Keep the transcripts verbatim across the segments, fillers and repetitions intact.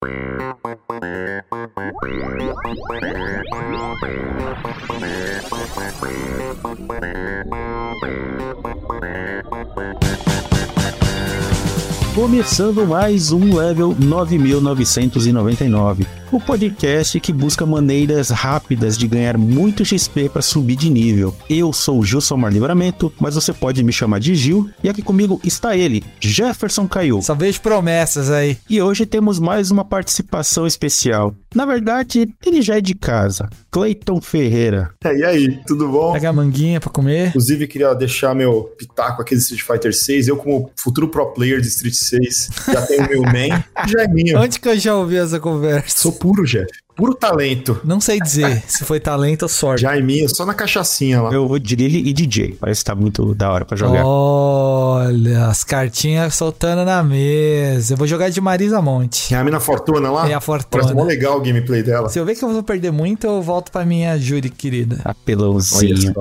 Começando mais um Level nove mil novecentos e noventa e nove, o podcast que busca maneiras rápidas de ganhar muito X P para subir de nível. Eu sou o Gilson Mar Livramento, mas você pode me chamar de Gil, e aqui comigo está ele, Jefferson Caiu. Só vejo promessas aí. E hoje temos mais uma participação especial. Na verdade, ele já é de casa, Cleiton Ferreira. É, e aí, tudo bom? Pega a manguinha pra comer. Inclusive, queria deixar meu pitaco aqui do Street Fighter seis. Eu, como futuro pro player de Street seis, já tenho meu main, já é minha. Onde que eu já ouvi essa conversa? Sou puro, Jeff. Puro talento. Não sei dizer se foi talento ou sorte. Já é minha, só na cachaçinha lá. Eu vou de Lily e D J. Parece que tá muito da hora pra jogar. Olha, as cartinhas soltando na mesa. Eu vou jogar de Marisa Monte. É a mina Fortuna lá? É a Fortuna. Parece mó legal o gameplay dela. Se eu ver que eu vou perder muito, eu volto pra minha Júri querida. Apelãozinho.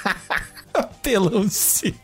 Apelãozinho.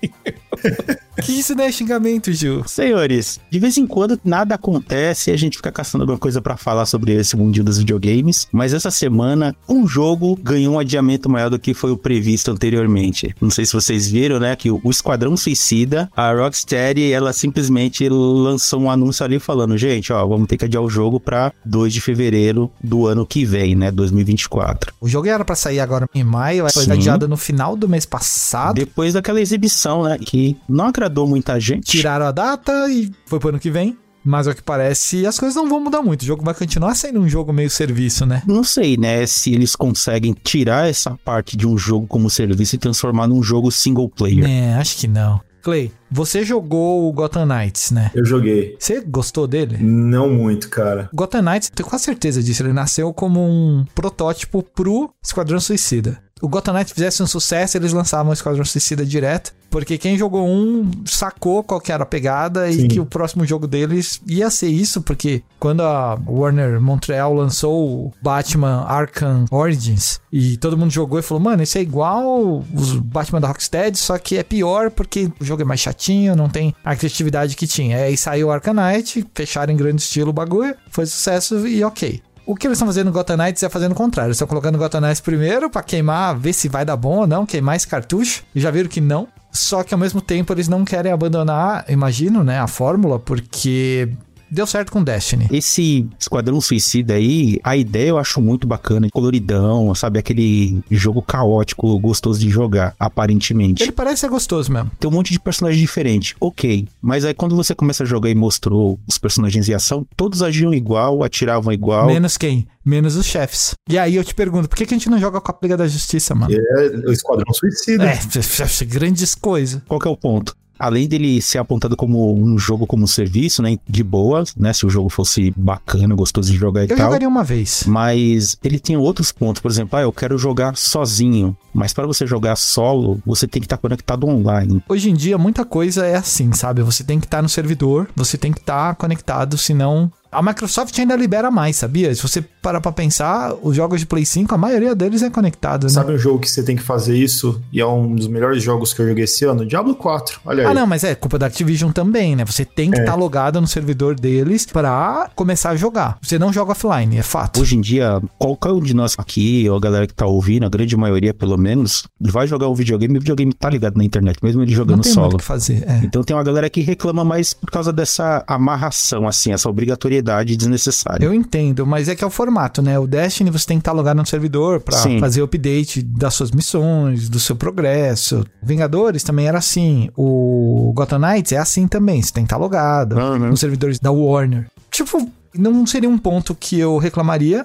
Que isso não é xingamento, Gil? Senhores, de vez em quando nada acontece e a gente fica caçando alguma coisa pra falar sobre esse mundinho dos videogames, mas essa semana um jogo ganhou um adiamento maior do que foi o previsto anteriormente. Não sei se vocês viram, né, que o Esquadrão Suicida, a Rocksteady, ela simplesmente lançou um anúncio ali falando, gente, ó, vamos ter que adiar o jogo pra dois de fevereiro do ano que vem, né, dois mil e vinte e quatro. O jogo era pra sair agora em maio, foi adiado no final do mês passado. Depois daquela exibição, né, que não agradou muita gente. Tiraram a data e foi pro ano que vem. Mas ao que parece, as coisas não vão mudar muito. O jogo vai continuar sendo um jogo meio serviço, né? Não sei, né, se eles conseguem tirar essa parte de um jogo como serviço e transformar num jogo single player. É, acho que não. Clay, você jogou o Gotham Knights, né? Eu joguei. Você gostou dele? Não muito, cara. Gotham Knights, tenho quase certeza disso, ele nasceu como um protótipo pro Esquadrão Suicida. O Gotham Knights fizesse um sucesso, eles lançavam o Esquadrão Suicida direto, porque quem jogou um sacou qual que era a pegada. Sim. E que o próximo jogo deles ia ser isso, porque quando a Warner Montreal lançou o Batman Arkham Origins e todo mundo jogou e falou, mano, isso é igual os Batman da Rocksteady, só que é pior porque o jogo é mais chatinho, não tem a criatividade que tinha. Aí saiu o Arkham Knight, fecharam em grande estilo o bagulho, foi sucesso e ok. O que eles estão fazendo no Gotham Knights é fazendo o contrário. Eles estão colocando o Gotham Knights primeiro pra queimar, ver se vai dar bom ou não, queimar esse cartucho. E já viram que não. Só que ao mesmo tempo eles não querem abandonar, imagino, né, a fórmula, porque deu certo com Destiny. Esse Esquadrão Suicida aí, a ideia eu acho muito bacana, coloridão, sabe? Aquele jogo caótico, gostoso de jogar, aparentemente. Ele parece ser gostoso mesmo. Tem um monte de personagem diferente, ok. Mas aí quando você começa a jogar e mostrou os personagens em ação, todos agiam igual, atiravam igual. Menos quem? Menos os chefes. E aí eu te pergunto, por que que a gente não joga com a Liga da Justiça, mano? É o Esquadrão Suicida. É, grandes coisas. Qual que é o ponto? Além dele ser apontado como um jogo como serviço, né, de boa, né, se o jogo fosse bacana, gostoso de jogar e eu tal. Eu jogaria uma vez. Mas ele tem outros pontos, por exemplo, ah, eu quero jogar sozinho, mas para você jogar solo, você tem que estar conectado online. Hoje em dia, muita coisa é assim, sabe? Você tem que estar no servidor, você tem que estar conectado, senão... A Microsoft ainda libera mais, sabia? Se você parar pra pensar, os jogos de Play cinco, a maioria deles é conectado, né? Sabe um jogo que você tem que fazer isso? E é um dos melhores jogos que eu joguei esse ano? Diablo quatro, olha aí. Ah, não, mas é culpa da Activision também, né? Você tem que estar é. tá logado no servidor deles pra começar a jogar. Você não joga offline, é fato. Hoje em dia, qualquer um de nós aqui, ou a galera que tá ouvindo, a grande maioria pelo menos, vai jogar um videogame e o videogame tá ligado na internet, mesmo ele jogando não tem solo. Muito o que fazer, é. Então tem uma galera que reclama mais por causa dessa amarração, assim, essa obrigatoriedade desnecessária. Eu entendo, mas é que é o formato, né? O Destiny você tem que estar logado no servidor pra Sim. fazer o update das suas missões, do seu progresso. Vingadores também era assim. O Gotham Knights é assim também. Você tem que estar logado uhum. nos servidores da Warner. Tipo, não seria um ponto que eu reclamaria,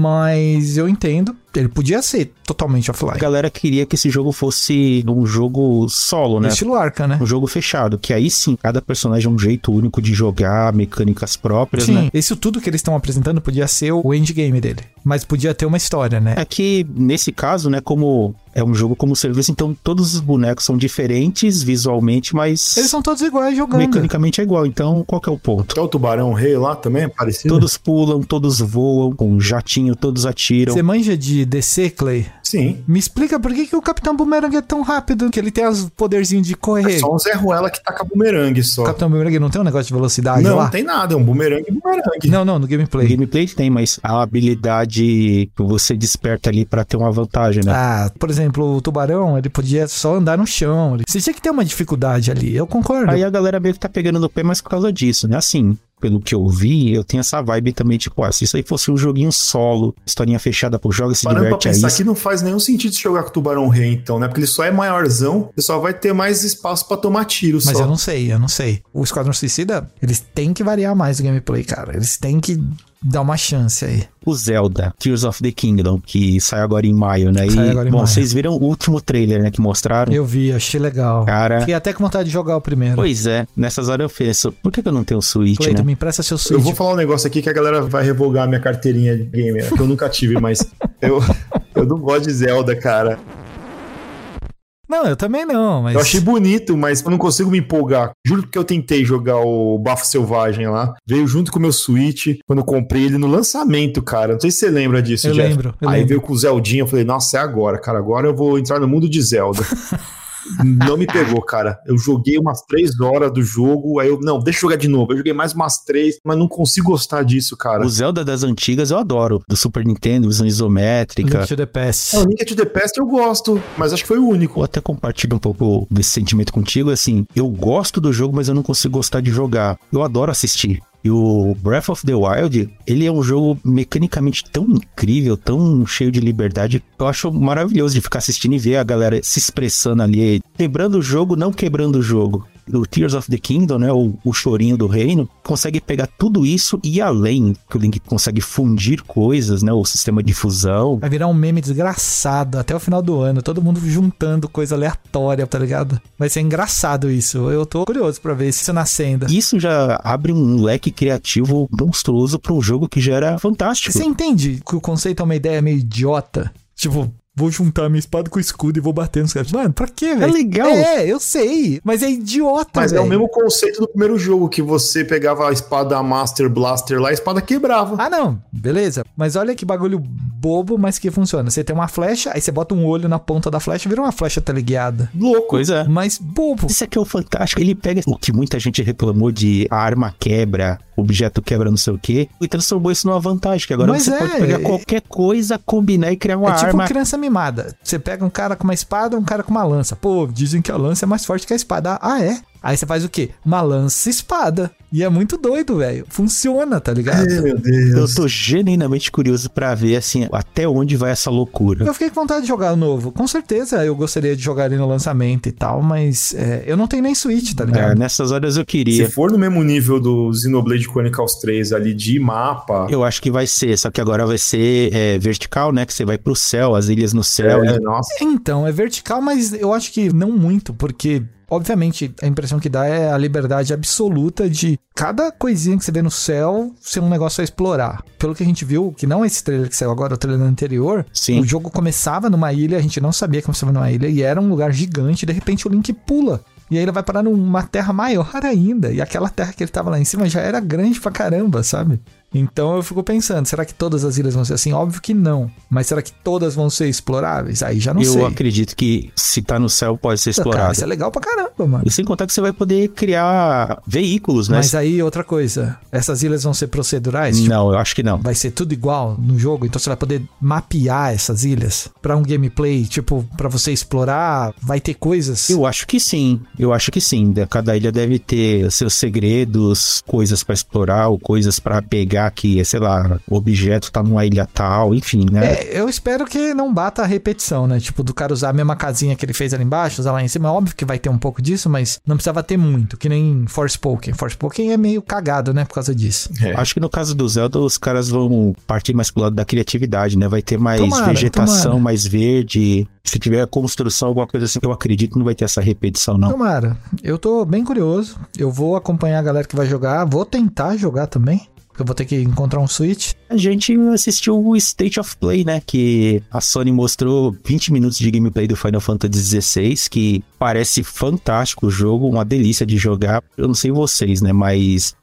mas eu entendo. Ele podia ser totalmente offline. A galera queria que esse jogo fosse um jogo solo, né? Estilo Arca, né? Um jogo fechado, que aí sim, cada personagem é um jeito único de jogar, mecânicas próprias, sim, né? Isso tudo que eles estão apresentando podia ser o endgame dele. Mas podia ter uma história, né? É que, nesse caso, né, como é um jogo como serviço, então todos os bonecos são diferentes visualmente, mas... Eles são todos iguais jogando. Mecanicamente é igual, então qual que é o ponto? É o Tubarão Rei lá também, é parecido? Todos pulam, todos voam, com um jatinho, todos atiram. Você manja de de D C, Clay? Sim. Me explica por que, que o Capitão Boomerang é tão rápido, que ele tem os poderzinhos de correr. É só um Zé Ruela que taca bumerangue só. O Capitão Boomerang não tem um negócio de velocidade não, lá? Não, tem nada, é um bumerangue bumerangue. Não, não, no gameplay. No gameplay tem, mas a habilidade que você desperta ali pra ter uma vantagem, né? Ah, por exemplo, o tubarão, ele podia só andar no chão. Você tinha que ter uma dificuldade ali, eu concordo. Aí a galera meio que tá pegando no pé mais por causa disso, né? Assim, pelo que eu vi, eu tenho essa vibe também, tipo, ah, se isso aí fosse um joguinho solo, historinha fechada por jogos, se Parando diverte pra pensar aí. que não faz nenhum sentido jogar com o Tubarão Rei, então, né? Porque ele só é maiorzão, você só vai ter mais espaço pra tomar tiro só. Mas eu não sei, eu não sei. O Esquadrão Suicida, eles têm que variar mais o gameplay, cara. Eles têm que dar uma chance aí. O Zelda, Tears of the Kingdom, que sai agora em maio, né? Sai E, agora em bom, maio. vocês viram o último trailer, né, que mostraram? Eu vi, achei legal. Cara... Fiquei até com vontade de jogar o primeiro. Pois é, nessas horas eu penso, por que, que eu não tenho Switch, Cleiton, né? me empresta seu Switch. Eu vou falar um negócio aqui que a galera vai revogar a minha carteirinha de gamer, que eu nunca tive, mas eu, eu não gosto de Zelda, cara. Não, eu também não, mas... Eu achei bonito, mas eu não consigo me empolgar. Juro que eu tentei jogar o Bafo Selvagem lá. Veio junto com o meu Switch, quando eu comprei ele no lançamento, cara. Não sei se você lembra disso, Eu Jeff. lembro, eu Aí lembro. veio com o Zeldinha, eu falei, nossa, é agora, cara. Agora eu vou entrar no mundo de Zelda. Não me pegou, cara. Eu joguei umas três horas do jogo, aí eu, não, deixa eu jogar de novo. Eu joguei mais umas três, mas não consigo gostar disso, cara. O Zelda das antigas eu adoro. Do Super Nintendo, visão isométrica. Link to the Past. É, o Link to the Past eu gosto, mas acho que foi o único. Eu até compartilho um pouco desse sentimento contigo, assim, eu gosto do jogo, mas eu não consigo gostar de jogar. Eu adoro assistir. E o Breath of the Wild, ele é um jogo mecanicamente tão incrível, tão cheio de liberdade, eu acho maravilhoso de ficar assistindo e ver a galera se expressando ali, quebrando o jogo, não quebrando o jogo. O Tears of the Kingdom, né, o, o chorinho do reino, consegue pegar tudo isso e além, que o Link consegue fundir coisas, né, o sistema de fusão. Vai virar um meme desgraçado até o final do ano, todo mundo juntando coisa aleatória, tá ligado? Vai ser engraçado isso, eu tô curioso pra ver isso nascendo. Isso já abre um leque criativo monstruoso pra um jogo que já era fantástico. Você entende que o conceito é uma ideia meio idiota? Tipo... Vou juntar minha espada com o escudo e vou bater nos caras. Mano, pra quê, velho? É legal. É, eu sei. Mas é idiota, Mas velho. é o mesmo conceito do primeiro jogo, que você pegava a espada Master Blaster lá, a espada quebrava. Ah, não. Beleza. Mas olha que bagulho bobo, mas que funciona. Você tem uma flecha, aí você bota um olho na ponta da flecha, vira uma flecha teleguiada. Louco. Pois é. Mas bobo. Isso aqui é o fantástico. Ele pega o que muita gente reclamou de a arma quebra, objeto quebra, não sei o quê, e transformou isso numa vantagem, que agora Mas você é, pode pegar é... qualquer coisa, combinar e criar uma É tipo arma. criança mimada. Você pega um cara com uma espada, um cara com uma lança. Pô, dizem que a lança é mais forte que a espada. Ah, é? Aí você faz o quê? Uma lança-espada. E é muito doido, velho. Funciona, tá ligado? Ai, meu Eu Deus. tô genuinamente curioso pra ver, assim, até onde vai essa loucura. Eu fiquei com vontade de jogar o novo. Com certeza eu gostaria de jogar ele no lançamento e tal, mas é, eu não tenho nem Switch, tá ligado? É, nessas horas eu queria. Se for no mesmo nível do Xenoblade Chronicles três ali de mapa... Eu acho que vai ser, só que agora vai ser é, vertical, né? Que você vai pro céu, as ilhas no céu. É, e... nossa. Então, é vertical, mas eu acho que não muito, porque... Obviamente, a impressão que dá é a liberdade absoluta de cada coisinha que você vê no céu ser um negócio a explorar. Pelo que a gente viu, que não esse trailer que saiu agora, o trailer anterior, Sim. o jogo começava numa ilha, a gente não sabia que começava numa ilha, e era um lugar gigante, e de repente o Link pula. E aí ele vai parar numa terra maior ainda, e aquela terra que ele tava lá em cima já era grande pra caramba, sabe? Então eu fico pensando, será que todas as ilhas vão ser assim? Óbvio que não. Mas será que todas vão ser exploráveis? Aí já não eu sei. acredito que se tá no céu pode ser Cara, explorado. isso é legal pra caramba, mano. E sem contar que você vai poder criar veículos, né? Mas aí, outra coisa, essas ilhas vão ser procedurais? Tipo, Não, eu acho que não. vai ser tudo igual no jogo? Então você vai poder mapear essas ilhas pra um gameplay, tipo, pra você explorar, vai ter coisas? Eu acho que sim, eu acho que sim. Cada ilha deve ter seus segredos, coisas pra explorar ou coisas pra pegar que, sei lá, o objeto tá numa ilha tal, enfim, né? É, eu espero que não bata a repetição, né? Tipo, do cara usar a mesma casinha que ele fez ali embaixo, usar lá em cima. É óbvio que vai ter um pouco disso, mas não precisava ter muito, que nem Forspoken. Forspoken é meio cagado, né? Por causa disso. É. Acho que no caso do Zelda, os caras vão partir mais pro lado da criatividade, né? Vai ter mais Tomara, vegetação, tomara. mais verde. Se tiver construção, alguma coisa assim, eu acredito que não vai ter essa repetição, não. Tomara. Eu tô bem curioso. Eu vou acompanhar a galera que vai jogar. Vou tentar jogar também. Porque eu vou ter que encontrar um Switch. A gente assistiu o State of Play, né? Que a Sony mostrou vinte minutos de gameplay do Final Fantasy dezesseis, que parece fantástico o jogo, uma delícia de jogar. Eu não sei vocês, né? Mas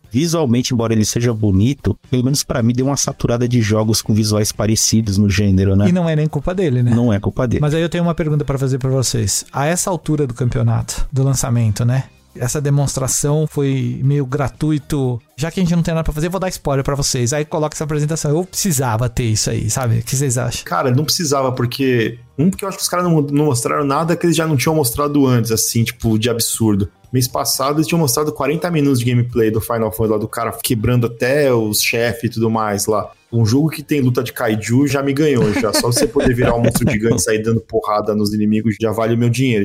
visualmente, embora ele seja bonito, pelo menos pra mim deu uma saturada de jogos com visuais parecidos no gênero, né? E não é nem culpa dele, né? Não é culpa dele. Mas aí eu tenho uma pergunta pra fazer pra vocês. A essa altura do campeonato, do lançamento, né? Essa demonstração foi meio gratuito. Já que a gente não tem nada pra fazer, vou dar spoiler pra vocês. Aí coloca essa apresentação. Eu precisava ter isso aí, sabe? O que vocês acham? Cara, não precisava, porque... Um, porque eu acho que os caras não, não mostraram nada que eles já não tinham mostrado antes, assim, tipo, de absurdo. Mês passado eles tinham mostrado quarenta minutos de gameplay do Final Fantasy, lá do cara quebrando até os chefes e tudo mais lá. Um jogo que tem luta de kaiju já me ganhou, já. Só você poder virar um monstro gigante e sair dando porrada nos inimigos já vale o meu dinheiro.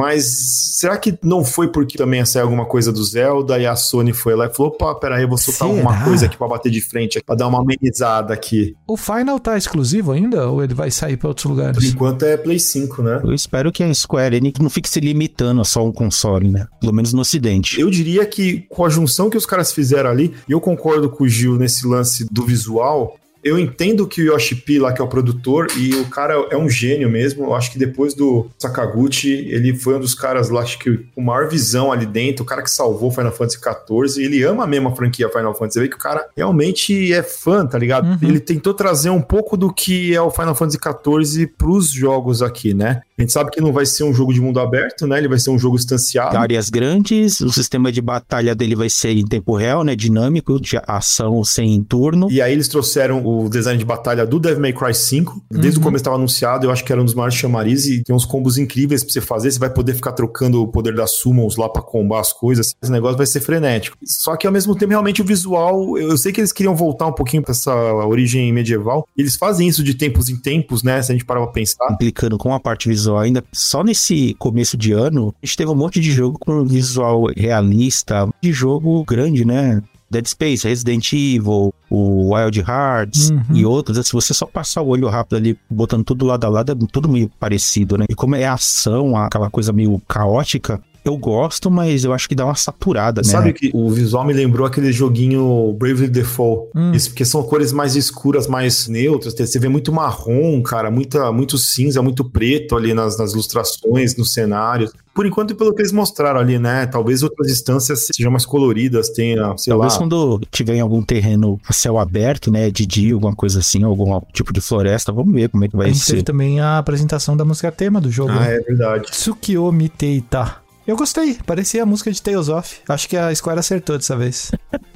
Mas será que não foi porque também ia sair alguma coisa do Zelda e a Sony foi lá e falou, opa, peraí, eu vou soltar Será? alguma coisa aqui pra bater de frente, pra dar uma amenizada aqui. O Final tá exclusivo ainda? Ou ele vai sair pra outros lugares? Por enquanto é Play cinco, né? Eu espero que a Square Enix não fique se limitando a só um console, né? Pelo menos no ocidente. Eu diria que com a junção que os caras fizeram ali, e eu concordo com o Gil nesse lance do visual... Eu entendo que o Yoshi P lá, que é o produtor, e o cara é um gênio mesmo. Eu acho que depois do Sakaguchi, ele foi um dos caras lá, acho que com maior visão ali dentro, o cara que salvou Final Fantasy quatorze. Ele ama mesmo a franquia Final Fantasy. Você vê que o cara realmente é fã, tá ligado? Uhum. Ele tentou trazer um pouco do que é o Final Fantasy quatorze pros jogos aqui, né? A gente sabe que não vai ser um jogo de mundo aberto, né? Ele vai ser um jogo instanciado. Áreas grandes, o sistema de batalha dele vai ser em tempo real, né? Dinâmico, de ação sem turno. E aí eles trouxeram o design de batalha do Devil May Cry cinco. Desde uhum. o começo estava anunciado, eu acho que era um dos maiores chamarizes e tem uns combos incríveis pra você fazer. Você vai poder ficar trocando o poder das summons lá pra combar as coisas. Esse negócio vai ser frenético. Só que ao mesmo tempo, realmente o visual, eu sei que eles queriam voltar um pouquinho pra essa origem medieval. E eles fazem isso de tempos em tempos, né? Se a gente parar pra pensar. Implicando com a parte visual ainda, só nesse começo de ano, a gente teve um monte de jogo com visual realista, de jogo grande, né? Dead Space, Resident Evil, o Wild Hearts uhum. e outros. Se você só passar o olho rápido ali, botando tudo lado a lado, é tudo meio parecido, né? E como é ação, aquela coisa meio caótica, eu gosto, mas eu acho que dá uma saturada, né? Sabe que o visual me lembrou aquele joguinho Bravely Default. Hum. Isso, porque são cores mais escuras, mais neutras. Você vê muito marrom, cara, muita, muito cinza, muito preto ali nas, nas ilustrações, nos cenários. Por enquanto, pelo que eles mostraram ali, né? Talvez outras instâncias sejam mais coloridas, tenha, sei Talvez lá... quando tiver em algum terreno a céu aberto, né? De dia, alguma coisa assim, algum tipo de floresta, vamos ver como é que vai a gente ser. Teve também a apresentação da música tema do jogo. Ah, é verdade. Tsukiyomi Teita. Eu gostei, parecia a música de Tales of. Acho que a Square acertou dessa vez.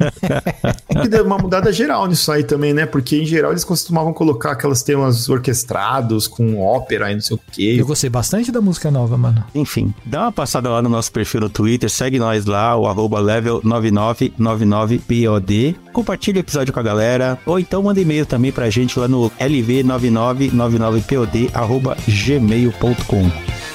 Tem que dar uma mudada geral nisso aí também, né? Porque em geral eles costumavam colocar aquelas temas orquestrados com ópera e não sei o quê. Eu gostei bastante da música nova, mano. Enfim, dá uma passada lá no nosso perfil no Twitter, segue nós lá, o arroba level nove nove nove nove P O D. Compartilha o episódio com a galera, ou então manda e-mail também pra gente lá no L V nove nove nove nove P O D arroba gmail ponto com.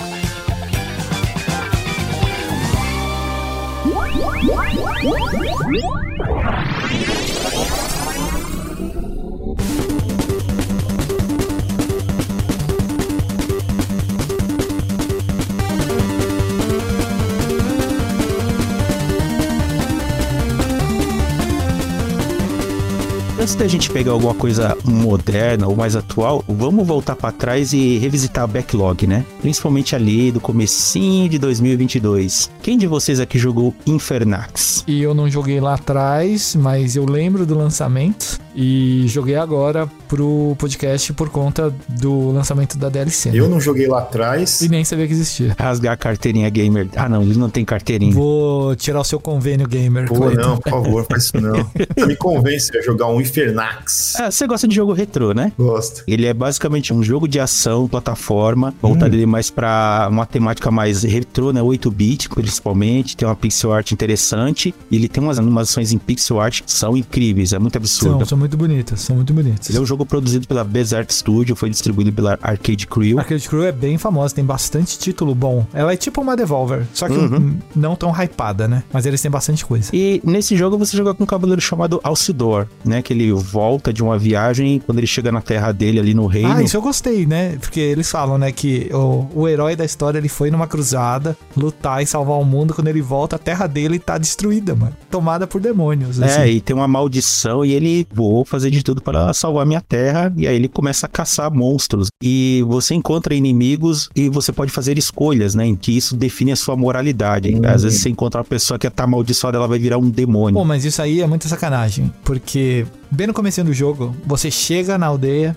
Antes da gente pegar alguma coisa moderna ou mais atual, vamos voltar pra trás e revisitar a backlog, né? Principalmente ali do comecinho de dois mil e vinte e dois. Quem de vocês aqui jogou Infernax? E eu não joguei lá atrás, mas eu lembro do lançamento e joguei agora pro podcast por conta do lançamento da D L C. Eu não joguei lá atrás. E nem sabia que existia. Rasgar a carteirinha gamer. Ah, não, ele não tem carteirinha. Vou tirar o seu convênio gamer. Pô, Cleiton. Não, por favor, faz isso não. Você me convence a jogar um Infernax. Ah, você gosta de jogo retrô, né? Gosto. Ele é basicamente um jogo de ação, plataforma, voltado hum. mais pra uma temática mais retrô, né? oito bit, principalmente. Tem uma pixel art interessante. E ele tem umas animações em pixel art que são incríveis. É muito absurdo. São, são muito bonitas, são muito bonitas. Ele é um jogo produzido pela Bezart Studio, foi distribuído pela Arcade Crew. Arcade Crew é bem famosa, tem bastante título bom. Ela é tipo uma Devolver, só que uhum. não tão hypada, né? Mas eles têm bastante coisa. E nesse jogo você joga com um cavaleiro chamado Alcidor, né? Que ele volta de uma viagem, quando ele chega na terra dele ali no reino. Ah, isso eu gostei, né? Porque eles falam, né, que o, o herói da história, ele foi numa cruzada lutar e salvar o mundo. Quando ele volta, a terra dele tá destruída, mano. Tomada por demônios. É, assim. e tem uma maldição e ele voa vou fazer de tudo para salvar minha terra. E aí ele começa a caçar monstros. E você encontra inimigos e você pode fazer escolhas, né? Em que isso define a sua moralidade. Hum. Às vezes você encontra uma pessoa que tá amaldiçoada, ela vai virar um demônio. Pô, mas isso aí é muita sacanagem. Porque bem no comecinho do jogo, você chega na aldeia,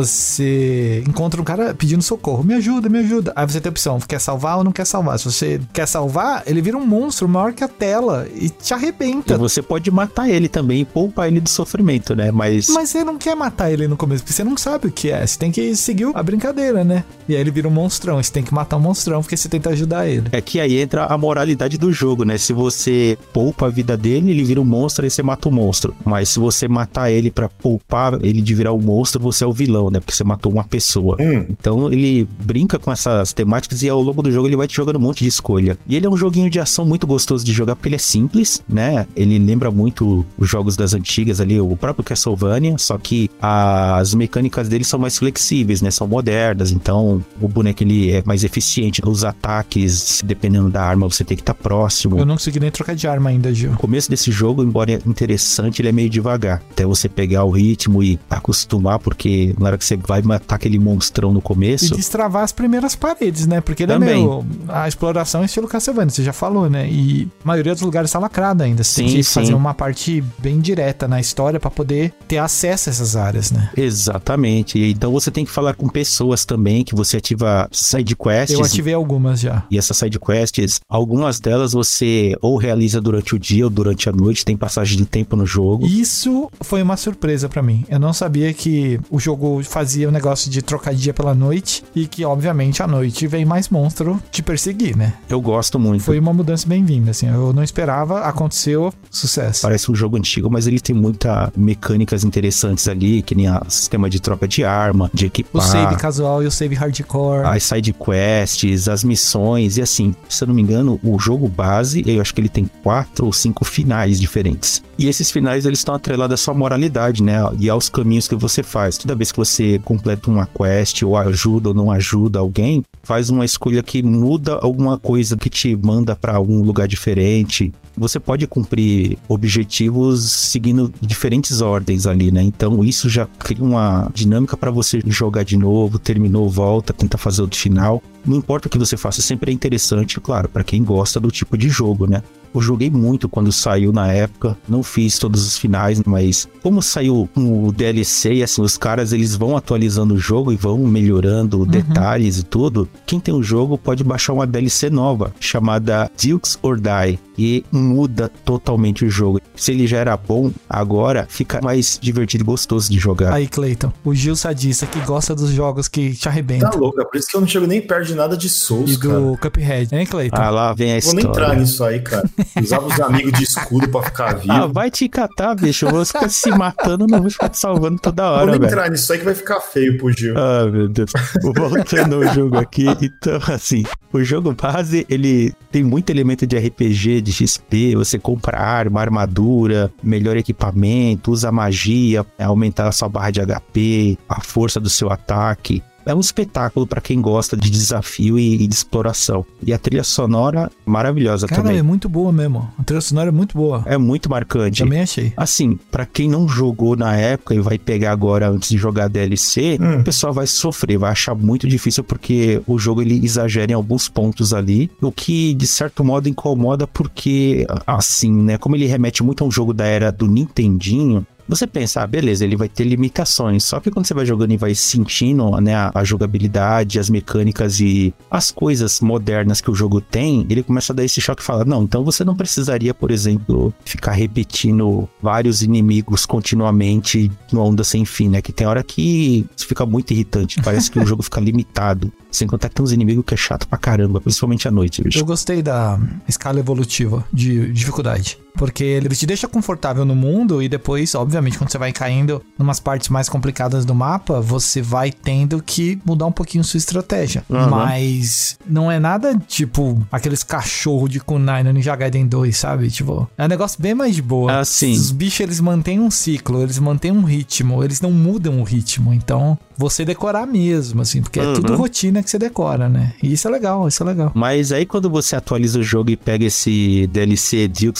você encontra um cara pedindo socorro. Me ajuda, me ajuda. Aí você tem a opção, quer salvar ou não quer salvar. Se você quer salvar, ele vira um monstro maior que a tela e te arrebenta. E você pode matar ele também e poupar ele do sofrimento, né? Mas... Mas você não quer matar ele no começo, porque você não sabe o que é. Você tem que seguir a brincadeira, né? E aí ele vira um monstrão. Você tem que matar um monstrão porque você tenta ajudar ele. É que aí entra a moralidade do jogo, né? Se você poupa a vida dele, ele vira um monstro e você mata o monstro. Mas se você matar ele pra poupar ele de virar um monstro, você é o vilão, né? Porque você matou uma pessoa. Hum. Então ele brinca com essas temáticas e ao longo do jogo ele vai te jogando um monte de escolha. E ele é um joguinho de ação muito gostoso de jogar porque ele é simples, né? Ele lembra muito os jogos das antigas ali, o próprio Castlevania, só que as mecânicas dele são mais flexíveis, né? São modernas, então o boneco ele é mais eficiente. Os ataques, dependendo da arma, você tem que estar próximo. Eu não consegui nem trocar de arma ainda, Gil. O começo desse jogo, embora interessante, ele é meio devagar. Até você pegar o ritmo e acostumar, porque na hora que você vai matar aquele monstrão no começo... E destravar as primeiras paredes, né? Porque ele também. é meio... A exploração é estilo Castlevania, você já falou, né? E a maioria dos lugares tá lacrada ainda. Você sim, tem que sim. fazer uma parte bem direta na história pra poder ter acesso a essas áreas, né? Exatamente. Então você tem que falar com pessoas também, que você ativa side quests. Eu ativei algumas já. E essas side quests, algumas delas você ou realiza durante o dia ou durante a noite, tem passagem de tempo no jogo. Isso foi uma surpresa pra mim. Eu não sabia que o jogo fazia o negócio de trocar dia pela noite e que, obviamente, à noite vem mais monstro te perseguir, né? Eu gosto muito. Foi uma mudança bem-vinda, assim. Eu não esperava, aconteceu, sucesso. Parece um jogo antigo, mas ele tem muitas mecânicas interessantes ali, que nem o sistema de troca de arma, de equipar. O save casual e o save hardcore. As side quests, as missões, e assim, se eu não me engano, o jogo base, eu acho que ele tem quatro ou cinco finais diferentes. E esses finais, eles estão atrelados à sua moralidade, né? E aos caminhos que você faz. Toda vez que você completa uma quest, ou ajuda ou não ajuda alguém, faz uma escolha que muda alguma coisa, que te manda para algum lugar diferente. Você pode cumprir objetivos seguindo diferentes ordens ali, né? Então isso já cria uma dinâmica para você jogar de novo, terminou, volta, tenta fazer outro final. Não importa o que você faça, sempre é interessante, claro, para quem gosta do tipo de jogo, né? Eu joguei muito quando saiu na época, não fiz todos os finais, mas como saiu o D L C e assim, os caras eles vão atualizando o jogo e vão melhorando uhum. detalhes e tudo, quem tem o jogo pode baixar uma D L C nova, chamada Dukes or Die, e muda totalmente o jogo. Se ele já era bom, agora fica mais divertido e gostoso de jogar. Aí, Cleiton, o Gil sadista que gosta dos jogos que te arrebentam. Tá louco, é por isso que eu não chego nem perto de nada de Souls, e do cara. Cuphead, hein, Cleiton? Ah, lá vem a Vou história. nem entrar nisso aí, cara. Usava os amigos de escudo pra ficar vivo. Ah, vai te catar, bicho. Eu vou ficar se matando, não vou ficar te salvando toda hora, velho. Vou nem velho. entrar nisso aí que vai ficar feio pro Gil. Ah, meu Deus. Voltando ao jogo aqui. Então, assim, o jogo base, ele tem muito elemento de R P G, de X P. Você compra arma, armadura, melhor equipamento, usa magia, aumentar a sua barra de H P, a força do seu ataque. É um espetáculo pra quem gosta de desafio e, e de exploração. E a trilha sonora, maravilhosa Cara, também. Cara, é muito boa mesmo. A trilha sonora é muito boa. É muito marcante. Também achei. Assim, pra quem não jogou na época e vai pegar agora antes de jogar a D L C, hum. o pessoal vai sofrer, vai achar muito difícil porque o jogo ele exagera em alguns pontos ali, o que de certo modo incomoda porque, assim, né, como ele remete muito a um jogo da era do Nintendinho, você pensa, ah, beleza, ele vai ter limitações, só que quando você vai jogando e vai sentindo, né, a, a jogabilidade, as mecânicas e as coisas modernas que o jogo tem, ele começa a dar esse choque e fala, não, então você não precisaria, por exemplo, ficar repetindo vários inimigos continuamente numa onda sem fim, né, que tem hora que isso fica muito irritante, parece que o jogo fica limitado, sem contar que tem uns inimigos que é chato pra caramba, principalmente à noite, bicho. Eu gostei da escala evolutiva de dificuldade. Porque ele te deixa confortável no mundo e depois, obviamente, quando você vai caindo em umas partes mais complicadas do mapa, você vai tendo que mudar um pouquinho sua estratégia. Uhum. Mas não é nada tipo aqueles cachorros de kunai no Ninja Gaiden dois, sabe? Tipo, é um negócio bem mais de boa. Ah, sim. Os bichos, eles mantêm um ciclo, eles mantêm um ritmo, eles não mudam o ritmo. Então, você decorar mesmo, assim, porque uhum. é tudo rotina que você decora, né? E isso é legal, isso é legal. Mas aí quando você atualiza o jogo e pega esse D L C Dukes or Die,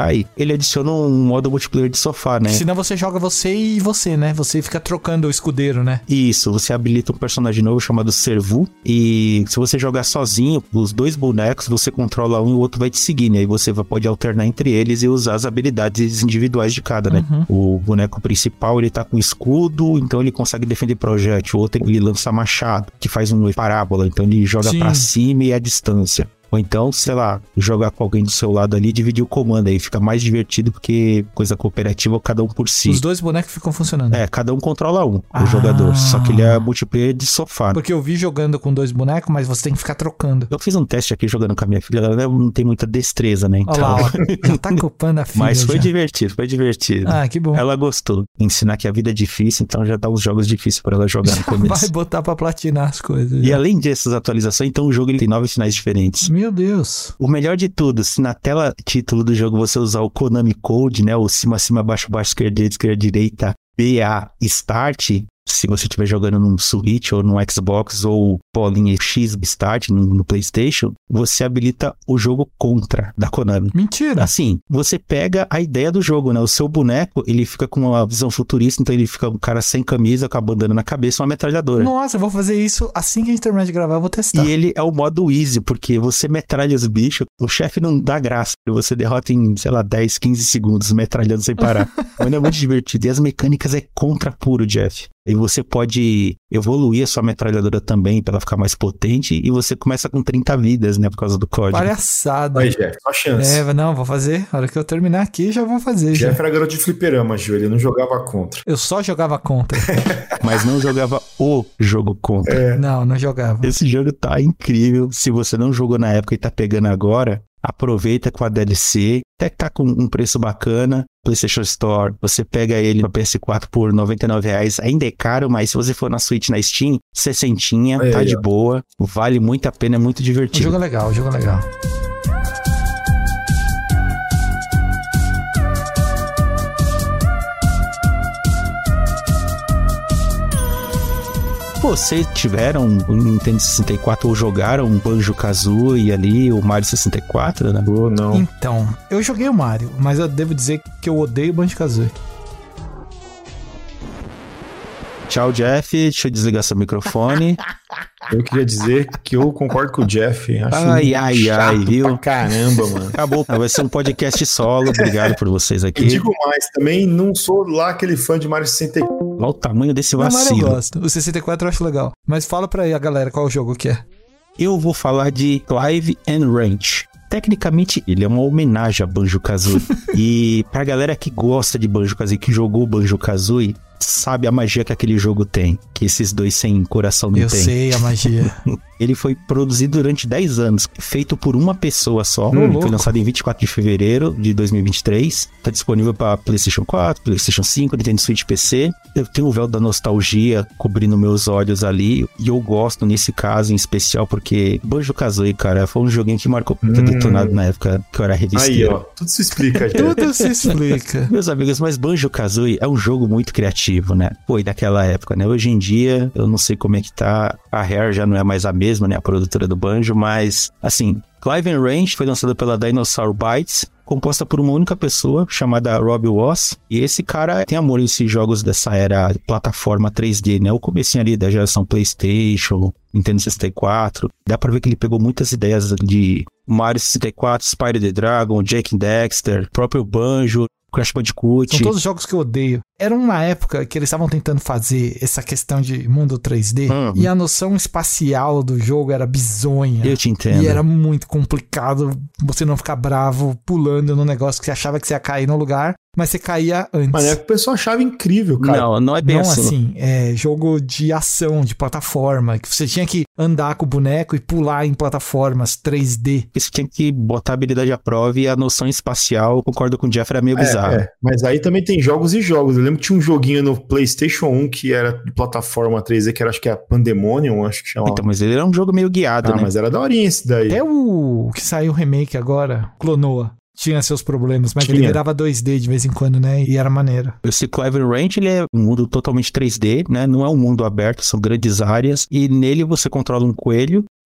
sai, ele adiciona um modo multiplayer de sofá, né? Senão você joga você e você, né? Você fica trocando o escudeiro, né? Isso, você habilita um personagem novo chamado Servu, e se você jogar sozinho, os dois bonecos, você controla um e o outro vai te seguir, né? E você pode alternar entre eles e usar as habilidades individuais de cada, né? Uhum. O boneco principal, ele tá com escudo, então ele consegue defender projétil. O outro, ele lança machado, que faz uma parábola, então ele joga Sim. pra cima e à distância. Ou então, sei lá, jogar com alguém do seu lado ali e dividir o comando. Aí fica mais divertido porque coisa cooperativa, cada um por si. Os dois bonecos ficam funcionando. É, cada um controla um, Ah. o jogador. Só que ele é multiplayer de sofá. Porque eu vi jogando com dois bonecos, mas você tem que ficar trocando. Eu fiz um teste aqui jogando com a minha filha, ela não tem muita destreza, né? Então... Olha lá, ó. Já tá culpando a filha. Mas foi já. divertido, foi divertido. Ah, que bom. Ela gostou. Ensinar que a vida é difícil, então já dá uns jogos difíceis pra ela jogar no Vai começo. botar pra platinar as coisas. E já. além dessas atualizações, então o jogo ele tem nove finais diferentes. Meu Deus. O melhor de tudo, se na tela título do jogo você usar o Konami Code, né, o cima, cima, baixo, baixo, esquerda, direita, esquerda, direita, B A Start, se você estiver jogando num Switch ou num Xbox ou bolinha X Start no, no PlayStation, você habilita o jogo Contra da Konami. Mentira. Assim, você pega a ideia do jogo, né? O seu boneco, ele fica com uma visão futurista, então ele fica um cara sem camisa, com a bandana na cabeça, uma metralhadora. Nossa, eu vou fazer isso assim que a gente terminar de gravar, eu vou testar. E ele é o modo easy, porque você metralha os bichos, o chefe não dá graça, você derrota em, sei lá, dez, quinze segundos, metralhando sem parar. Mas é muito divertido. E as mecânicas é contra puro, Jeff. E você pode evoluir a sua metralhadora também pra ela ficar mais potente, e você começa com trinta vidas, né, por causa do código. Palhaçada. Aí, Jeff, só chance. É, não, vou fazer. A hora que eu terminar aqui, já vou fazer. já. Jeff era garoto de fliperama, Gil, ele não jogava contra. Eu só jogava contra. Mas não jogava o jogo contra. Não, não jogava. Esse jogo tá incrível. Se você não jogou na época e tá pegando agora, aproveita com a D L C. Até que tá com um preço bacana. PlayStation Store, você pega ele no P S quatro por noventa e nove reais. Ainda é caro, mas se você for na Switch, na Steam, sessentinha, Aí, tá aí, de ó. boa. Vale muito a pena, é muito O divertido. jogo é legal, o jogo é legal. Vocês tiveram um Nintendo sessenta e quatro ou jogaram um Banjo-Kazooie ali, o Mario sessenta e quatro, né? Ou não. Então, eu joguei o Mario, mas eu devo dizer que eu odeio o Banjo-Kazooie. Tchau, Jeff. Deixa eu desligar seu microfone. Eu queria dizer que eu concordo com o Jeff. Acho Ai, ai, chato ai, viu? pra caramba, mano. Acabou. Vai ser um podcast solo. Obrigado por vocês E aqui. digo mais, também não sou lá aquele fã de Mario sessenta e quatro. Olha o tamanho desse O Mario eu vacilo. gosto. O sessenta e quatro eu acho legal. Mas fala pra aí a galera qual o jogo que é. Eu vou falar de Clive and Ranch. Tecnicamente, ele é uma homenagem a Banjo-Kazooie. E pra galera que gosta de Banjo-Kazooie, que jogou Banjo-Kazooie, sabe a magia que aquele jogo tem. Que esses dois sem coração não Eu tem. sei a magia. Ele foi produzido durante dez anos, feito por uma pessoa só. Ô, Foi louco. lançado em vinte e quatro de fevereiro de dois mil e vinte e três. Tá disponível para PlayStation quatro, PlayStation cinco, Nintendo Switch, P C. Eu tenho o véu da nostalgia cobrindo meus olhos ali. E eu gosto nesse caso em especial porque Banjo-Kazooie, cara, foi um joguinho que marcou muito Hum. detonado na época que eu era Aí, revisteiro. ó, tudo se explica, Jeff. Tudo se explica. Meus amigos, mas Banjo-Kazooie é um jogo muito criativo, né? Foi daquela época, né? Hoje em dia, eu não sei como é que tá. A Rare já não é mais a mesma, né? A produtora do Banjo, mas, assim, Clive and Ranch foi lançado pela Dinosaur Bytes, composta por uma única pessoa, chamada Rob Woss. E esse cara tem amor em esses jogos dessa era plataforma três D, né? O comecinho ali da geração PlayStation, Nintendo sessenta e quatro. Dá pra ver que ele pegou muitas ideias de Mario sessenta e quatro, Spyro the Dragon, Jak and Daxter, próprio Banjo, Crash Bandicoot. São todos os jogos que eu odeio. Era uma época que eles estavam tentando fazer essa questão de mundo três D Uhum. e a noção espacial do jogo era bizonha. Eu te entendo. E era muito complicado você não ficar bravo pulando no negócio que você achava que você ia cair no lugar, mas você caía antes. Mas é que o pessoal achava incrível, cara. Não, não é bem Não assim. assim, é jogo de ação, de plataforma, que você tinha que andar com o boneco e pular em plataformas três D. Você tinha que botar a habilidade à prova e a noção espacial, eu concordo com o Jeff, era meio É, bizarro. é. Mas aí também tem jogos e jogos. Eu lembro que tinha um joguinho no PlayStation um que era de plataforma três D, que era, acho que é Pandemonium, acho que chamava. Então, mas ele era um jogo meio guiado, Ah, né? mas era daorinha esse daí. Até o que saiu o remake agora, Clonoa, tinha seus problemas, mas Tinha. ele virava dois D de vez em quando, né? E era maneiro. Esse Clive and Ranch, ele é um mundo totalmente três D, né? Não é um mundo aberto, são grandes áreas. E nele você controla um coelho.